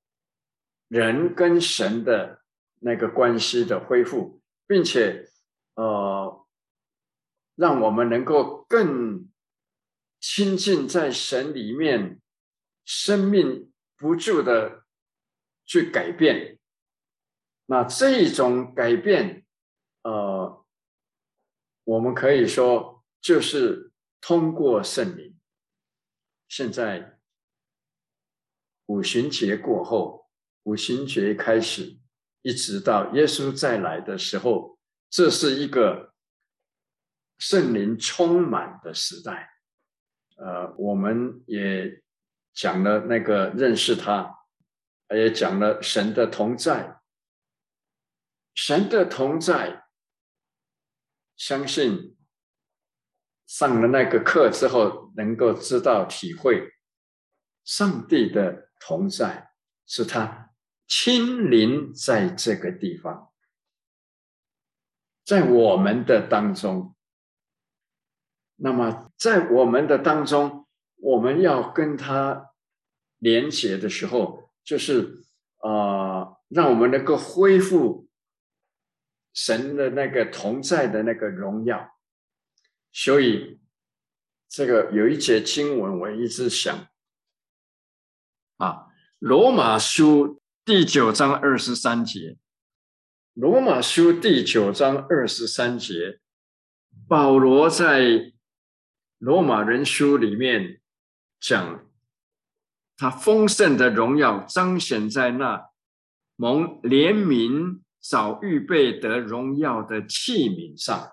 人跟神的那个关系的恢复，并且呃，让我们能够更亲近在神里面，生命不住的去改变。那这种改变，呃，我们可以说就是通过圣灵。现在五旬节过后，五旬节开始，一直到耶稣再来的时候，这是一个圣灵充满的时代。呃，我们也讲了那个认识他，也讲了神的同在。神的同在，相信上了那个课之后，能够知道体会上帝的同在，是他亲临在这个地方，在我们的当中。那么在我们的当中，我们要跟他连结的时候，就是呃，让我们能够恢复神的那个同在的那个荣耀。所以这个有一节经文我一直想啊，罗马书第九章二十三节，罗马书第九章二十三节，保罗在罗马人书里面讲，他丰盛的荣耀彰显在那蒙怜悯早预备得荣耀的器皿上。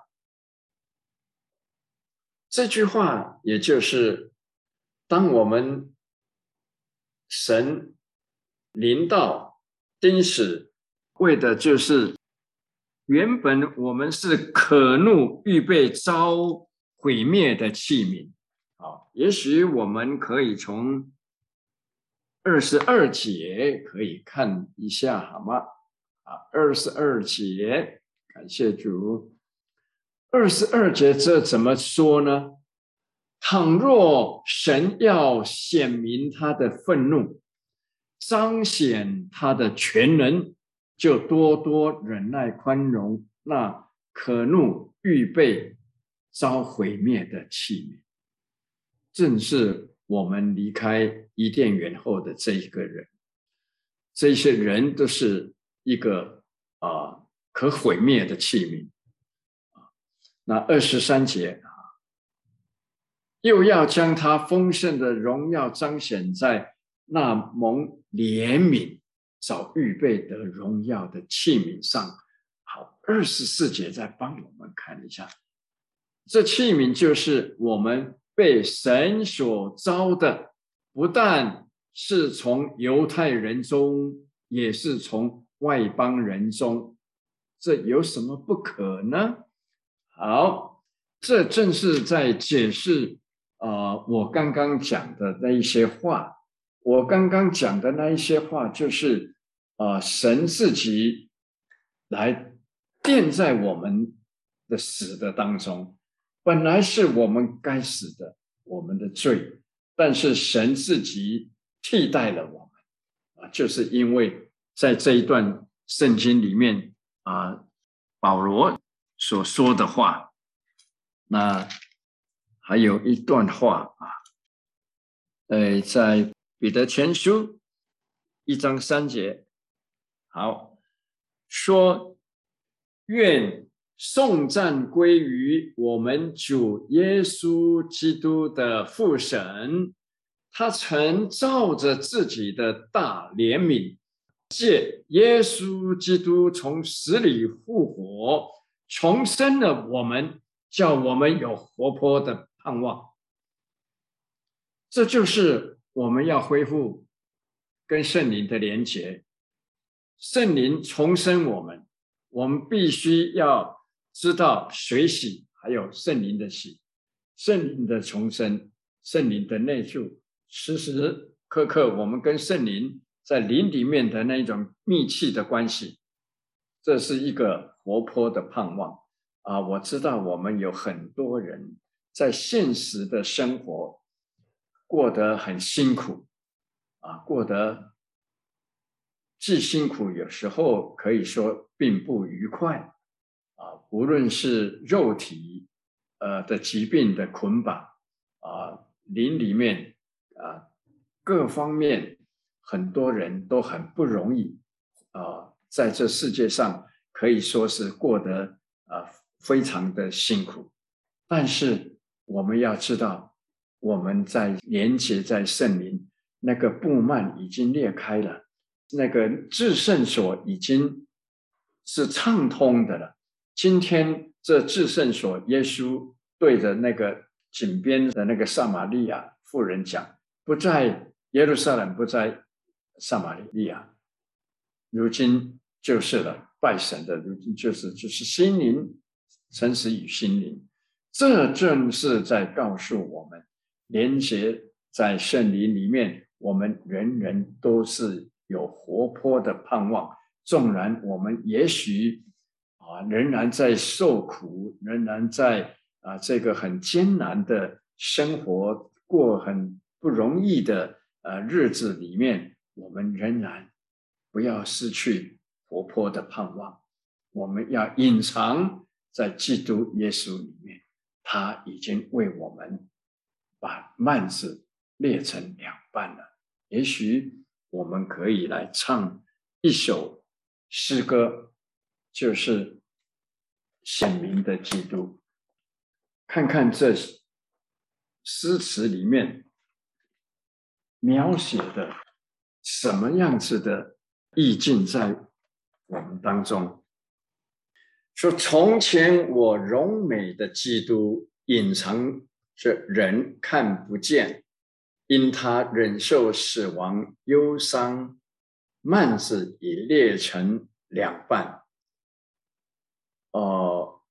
这句话也就是当我们神临到丁使，为的就是原本我们是可怒预备遭毁灭的器皿。好，也许我们可以从二十二节可以看一下，好吗？啊，二十二节，感谢主。二十二节这怎么说呢？倘若神要显明他的愤怒，彰显他的全能，就多多忍耐宽容那可怒预备遭毁灭的器皿。正是我们离开伊甸园后的这一个人，这些人都是一个啊、呃、可毁灭的器皿。那二十三节又要将他丰盛的荣耀彰显在那蒙怜悯早预备的荣耀的器皿上。好，二十四节再帮我们看一下，这器皿就是我们被神所召的，不但是从犹太人中，也是从外邦人中，这有什么不可呢？好，这正是在解释呃，我刚刚讲的那一些话。我刚刚讲的那一些话，就是呃，神自己来垫在我们的死的当中。本来是我们该死的，我们的罪，但是神自己替代了我们啊，就是因为在这一段圣经里面啊，保罗所说的话。那还有一段话啊，呃，在彼得前书一章三节，好，说愿颂赞归于我们主耶稣基督的父神，他曾照着自己的大怜悯，借耶稣基督从死里复活，重生了我们，叫我们有活泼的盼望。这就是我们要恢复跟圣灵的连结。圣灵重生我们，我们必须要知道水洗，还有圣灵的洗，圣灵的重生，圣灵的内住，时时刻刻我们跟圣灵在灵里面的那种密切的关系，这是一个活泼的盼望啊！我知道我们有很多人在现实的生活过得很辛苦啊，过得既辛苦，有时候可以说并不愉快啊。 无论是肉体呃的疾病的捆绑啊，灵里面啊各方面很多人都很不容易啊，在这世界上可以说是过得啊非常的辛苦。但是我们要知道，我们在连接在圣灵，那个布幔已经裂开了，那个至圣所已经是畅通的了。今天这至圣所，耶稣对着那个井边的那个撒玛利亚妇人讲，不在耶路撒冷，不在撒玛利亚，如今就是了，拜神的如今就是就是心灵，诚实与心灵。这正是在告诉我们，连结在圣灵里面，我们人人都是有活泼的盼望。纵然我们也许啊仍然在受苦，仍然在啊这个很艰难的生活，过很不容易的呃日子里面，我们仍然不要失去活泼的盼望。我们要隐藏在基督耶稣里面。他已经为我们把幔子裂成两半了。也许我们可以来唱一首诗歌，就是显明的基督。看看这诗词里面描写的什么样子的意境在我们当中。说从前我荣美的基督隐藏着人看不见，因他忍受死亡忧伤，幔子已裂成两半。呃，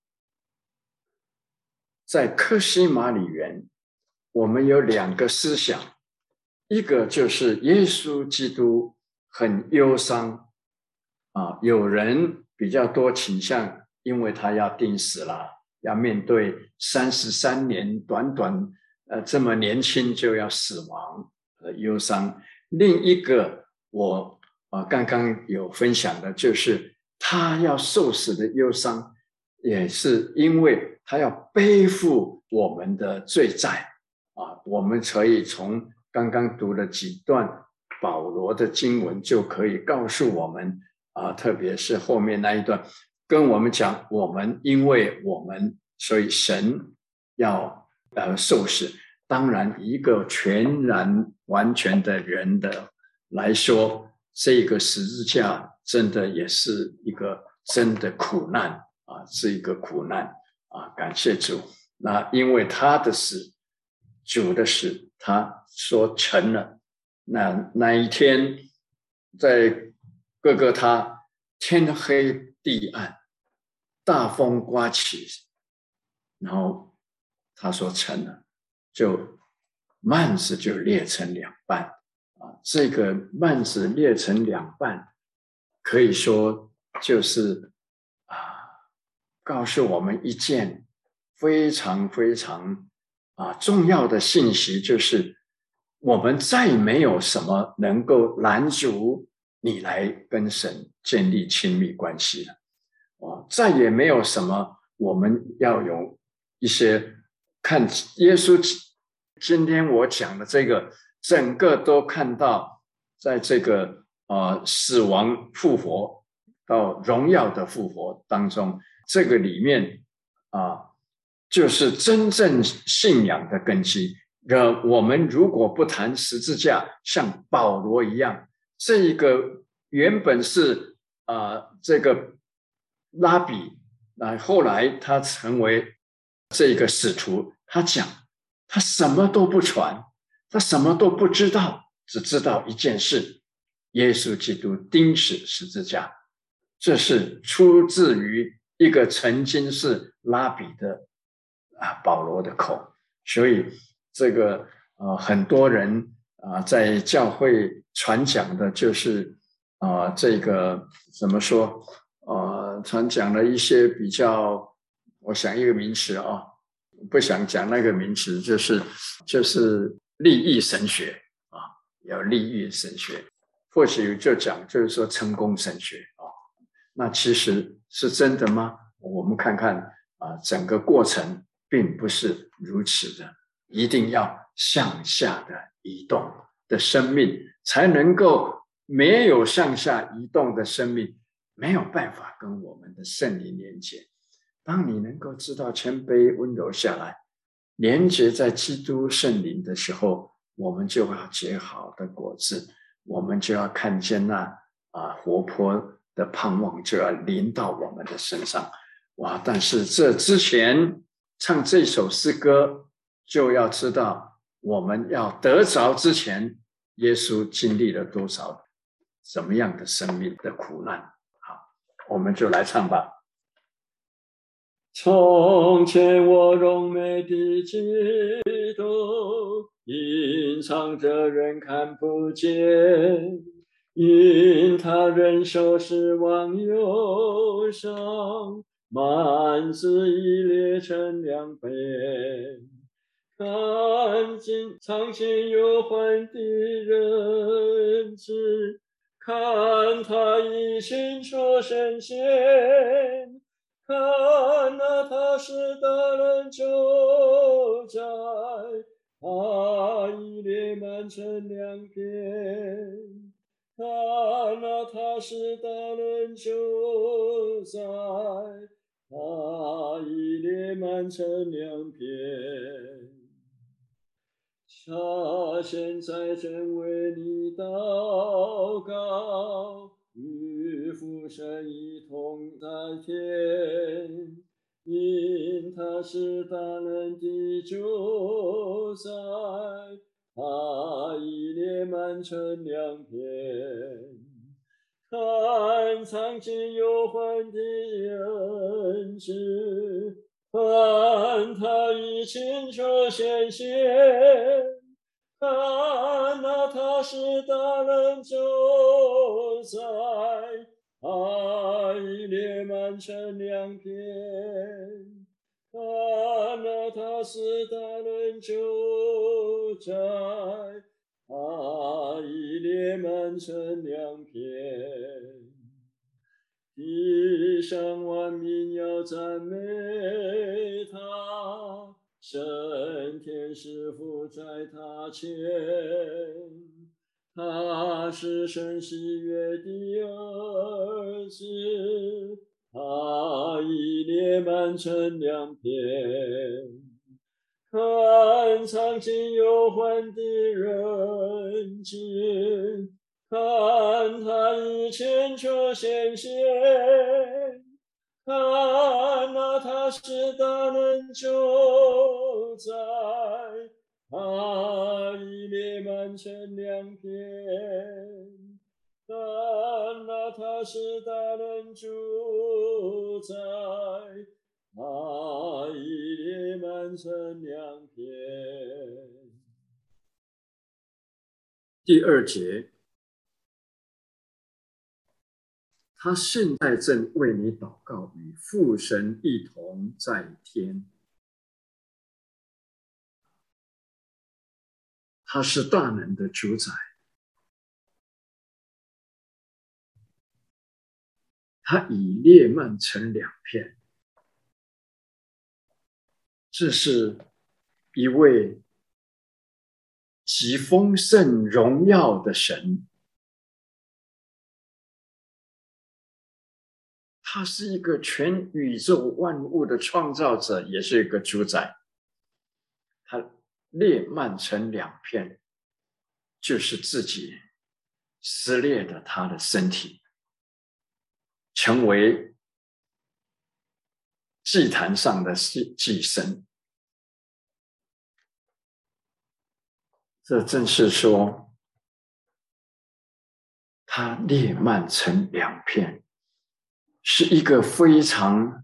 在客西马尼园，我们有两个思想，一个就是耶稣基督很忧伤啊，有人比较多倾向因为他要定死了，要面对三十三年短短呃这么年轻就要死亡的忧伤。另一个我啊、呃、刚刚有分享的就是他要受死的忧伤，也是因为他要背负我们的罪债啊。我们可以从刚刚读了几段保罗的经文就可以告诉我们啊，特别是后面那一段跟我们讲，我们因为我们，所以神要呃受死。当然，一个全然完全的人的来说，这个十字架真的也是一个真的苦难啊，是一个苦难啊！感谢主。那因为他的死，主的死，他说成了。那那一天，在各个他天黑地暗。大风刮起，然后他说成了，就幔子就裂成两半啊。这个幔子裂成两半，可以说就是啊，告诉我们一件非常非常啊重要的信息，就是我们再没有什么能够拦阻你来跟神建立亲密关系了。哦，再也没有什么我们要有一些看耶稣今天我讲的这个整个都看到在这个呃死亡复活到荣耀的复活当中，这个里面啊、呃、就是真正信仰的根基。呃，我们如果不谈十字架，像保罗一样，这一个原本是啊、呃、这个拉比，那后来他成为这个使徒，他讲他什么都不传，他什么都不知道，只知道一件事：耶稣基督钉死十字架。这是出自于一个曾经是拉比的啊保罗的口。所以这个呃很多人啊、呃、在教会传讲的就是啊、呃、这个怎么说？呃，常讲了一些比较，我想一个名词啊、哦，不想讲那个名词，就是就是利益神学啊，要利益神学，或许就讲就是说成功神学啊，那其实是真的吗？ 我们看看啊，整个过程并不是如此的，一定要向下的移动的生命，才能够没有向下移动的生命，没有办法跟我们的圣灵连接。当你能够知道谦卑温柔下来，连接在基督圣灵的时候，我们就要结好的果子，我们就要看见那啊活泼的盼望就要临到我们的身上。哇！但是这之前唱这首诗歌，就要知道我们要得着之前，耶稣经历了多少什么样的生命的苦难。好，我们就来唱吧。从前我荣美的基督，隐藏着人看不见，因他忍受失望忧伤，幔子已裂成两边，看见苍天忧患的人子，看他已清楚显现，看那他是大人就在，他已裂满成两片，看那他是大人就在，他已裂满成两片。他现在正为你祷告，与父神一同在天，因他是大能的救宰，他已裂满成两片，看苍天忧患的人子，看他已清楚显现，看那他是大人就在，他已裂满成两片，看那他是大人就在，他已裂满成两片。地上万民要赞美他，圣天使伏在他前，他是神喜悦的儿子，他已裂满成两片，看苍天忧患的人子，看他已清楚显现，看那他是大能就在，他已裂满成两片，看那他是大能就在，他已裂满成两片。第二节，他现在正为你祷告，与父神一同在天。他是大能的主宰，他已裂满成两片。这是一位极丰盛荣耀的神，他是一个全宇宙万物的创造者，也是一个主宰。他裂满成两片，就是自己撕裂的他的身体，成为祭坛上的祭牲。这正是说，他裂满成两片，是一个非常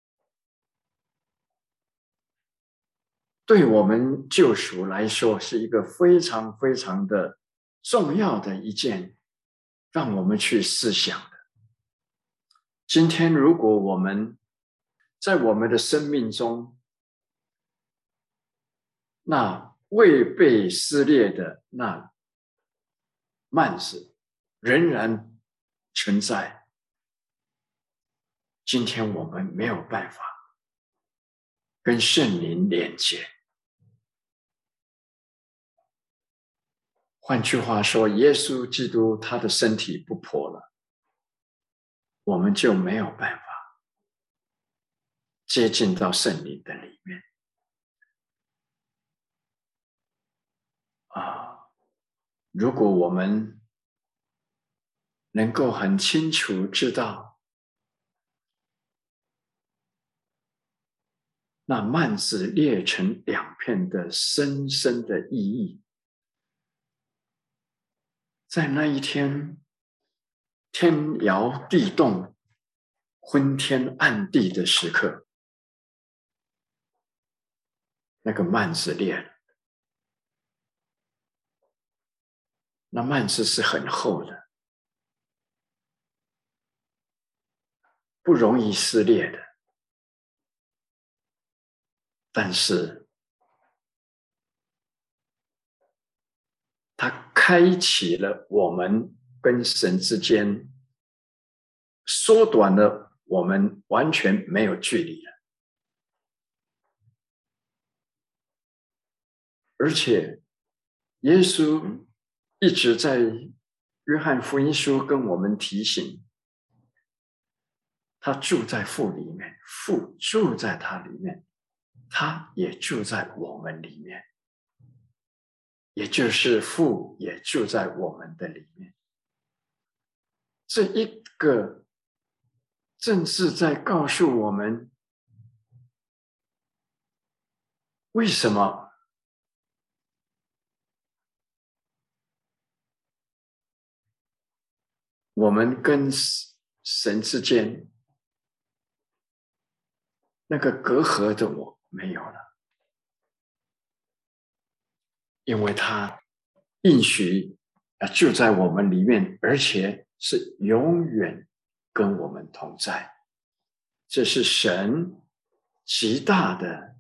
对我们救赎来说是一个非常非常的重要的一件，让我们去思想的。今天如果我们在我们的生命中，那未被撕裂的那幔子仍然存在， 今天我们没有办法跟圣灵连接。换句话说，耶稣基督他的身体不破了，我们就没有办法接近到圣灵的里面。啊，如果我们能够很清楚知道那幔子裂成两片的深深的意义，在那一天天摇地动、昏天暗地的时刻，那个幔子裂了。那幔子是很厚的，不容易撕裂的，但是它开启了我们跟神之间，缩短了我们完全没有距离了。而且耶稣一直在约翰福音书跟我们提醒，他住在父里面，父住在他里面，他也住在我们里面，也就是父也住在我们的里面。这一个正是在告诉我们，为什么我们跟神之间那个隔阂的我没有了，因为他应许就在我们里面，而且是永远跟我们同在。这是神极大的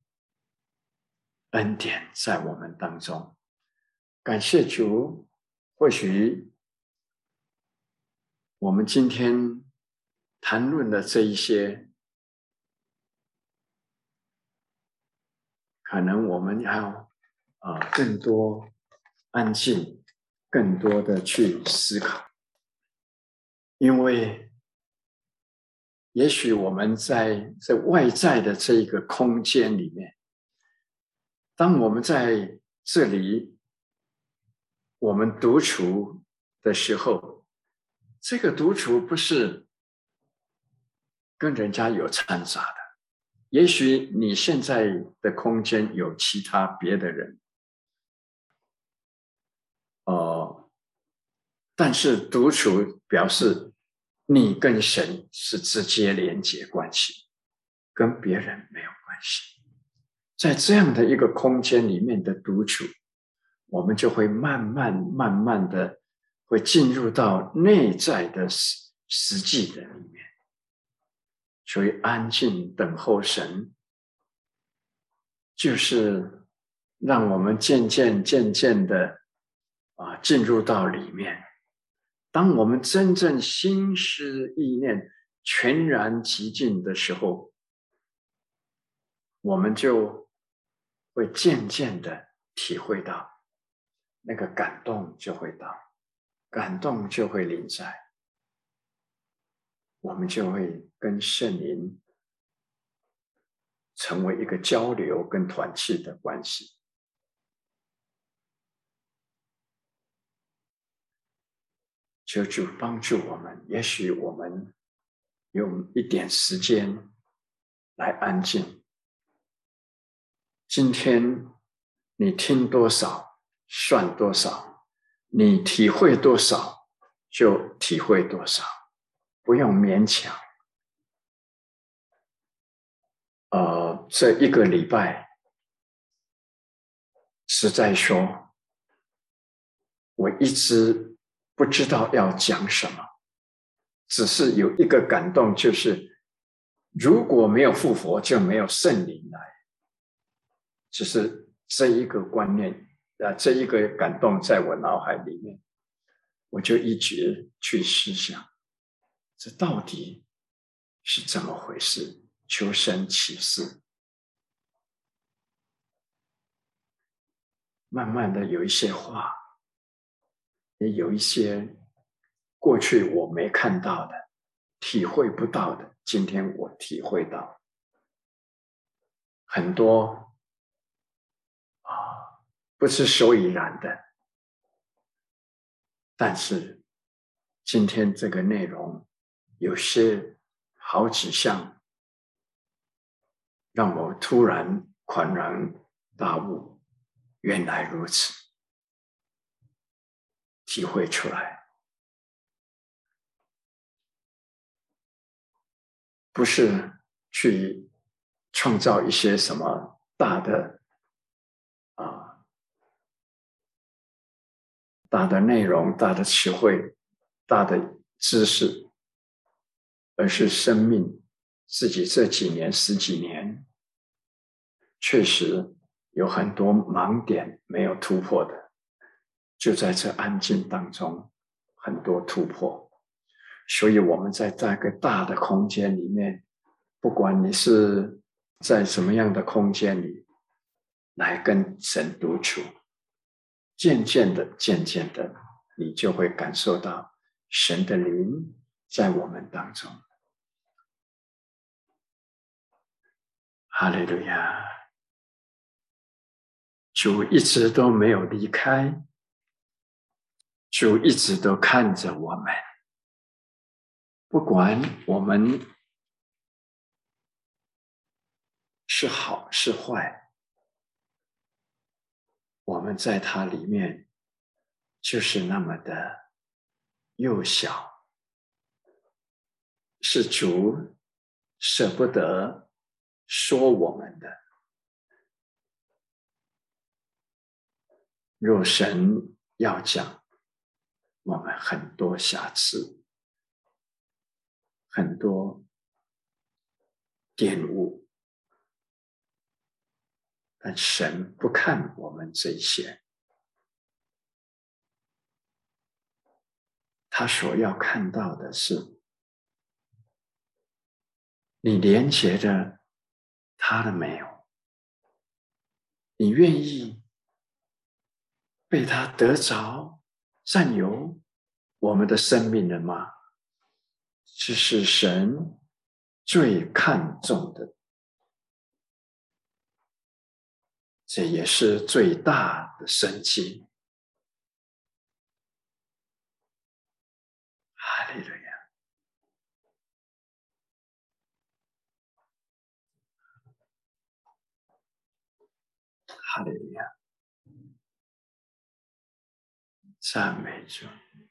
恩典在我们当中。感谢主，或许我们今天谈论的这一些，可能我们要啊、呃、更多安静，更多的去思考，因为也许我们在在外在的这一个空间里面，当我们在这里我们独处的时候，这个独处不是跟人家有掺杂的。也许你现在的空间有其他别的人，呃，但是独处表示你跟神是直接连接关系，跟别人没有关系。在这样的一个空间里面的独处，我们就会慢慢慢慢的会进入到内在的实实际的里面，所以安静等候神，就是让我们渐渐渐渐的啊进入到里面。当我们真正心思意念全然极尽的时候，我们就会渐渐的体会到那个感动就会到，感动就会临在，我们就会跟圣灵成为一个交流跟团契的关系。求主帮助我们，也许我们用一点时间来安静。今天你听多少算多少，你体会多少就体会多少，不用勉强。呃，这一个礼拜，实在说，我一直不知道要讲什么，只是有一个感动，就是如果没有复活，就没有圣灵来。只是这一个观念，啊，这一个感动在我脑海里面，我就一直去思想，这到底是怎么回事？求神启示。慢慢的有一些话，也有一些过去我没看到的，体会不到的，今天我体会到很多啊，不知所以然的。但是今天这个内容有些好几项，让我突然恍然大悟，原来如此，体会出来。不是去创造一些什么大的啊、大的内容、大的词汇、大的知识，而是生命自己这几年、十几年，确实有很多盲点没有突破的，就在这安静当中，很多突破。所以我们在这个大的空间里面，不管你是在什么样的空间里，来跟神独处，渐渐的、渐渐的，你就会感受到神的灵在我们当中。哈利路亚！主一直都没有离开，主一直都看着我们，不管我们是好是坏，我们在他里面就是那么的幼小，是主舍不得说我们的。若神要讲，我们很多瑕疵，很多玷污，但神不看我们这些，他所要看到的是你连结着他了没有？你愿意被他得着、占有我们的生命了吗？这是神最看重的，这也是最大的神迹。哈利路亚！哈利路亚！赞美主！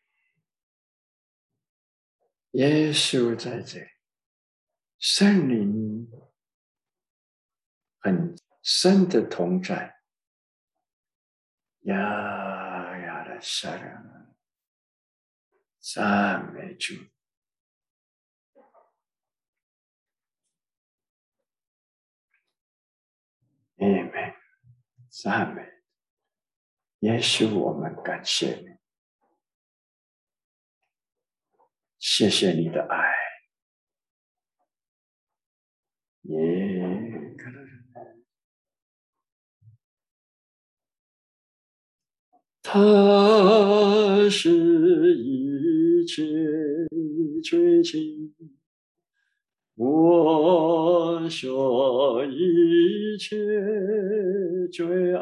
耶稣在这里，圣灵很深的同在。呀呀的撒人，赞美主！阿门！赞美耶稣，我们感谢你，谢谢你的爱。耶，他是一切最近，我说一切最爱，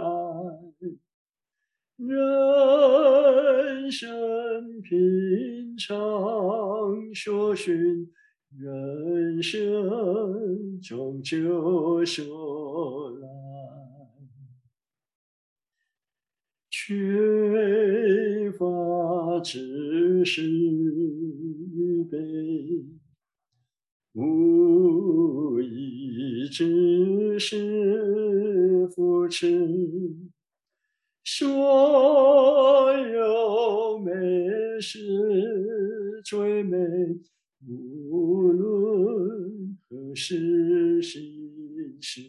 人生平常所寻，人生终究所来，缺乏知识预备，无以知识扶持，所有美事最美，无论何时心事，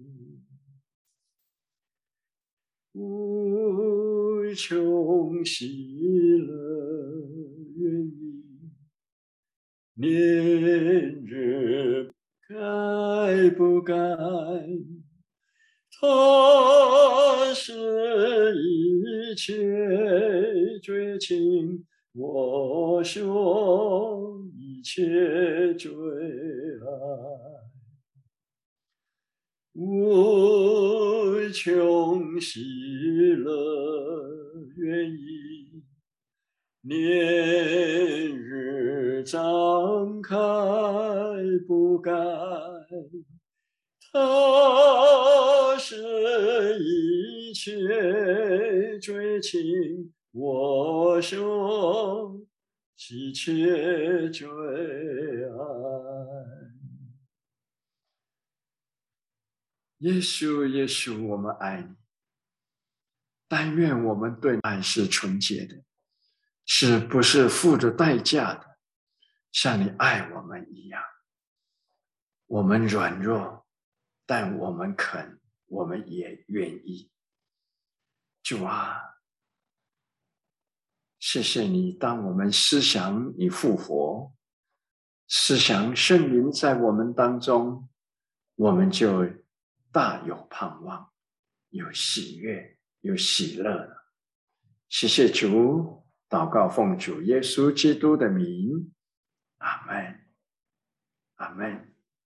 无穷喜乐愿意年日该不该？他是一切追寻，我说一切追爱。无穷喜乐愿意，年日张开不该。他是一切追寻，我说一切追爱。耶稣，耶稣，我们爱你。但愿我们对爱是纯洁的，是不是付着代价的，像你爱我们一样。我们软弱，但我们肯，我们也愿意。主啊，谢谢你，当我们思想你复活，思想圣灵在我们当中，我们就大有盼望，有喜悦，有喜乐了。谢谢主，祷告奉主耶稣基督的名，阿们，阿们。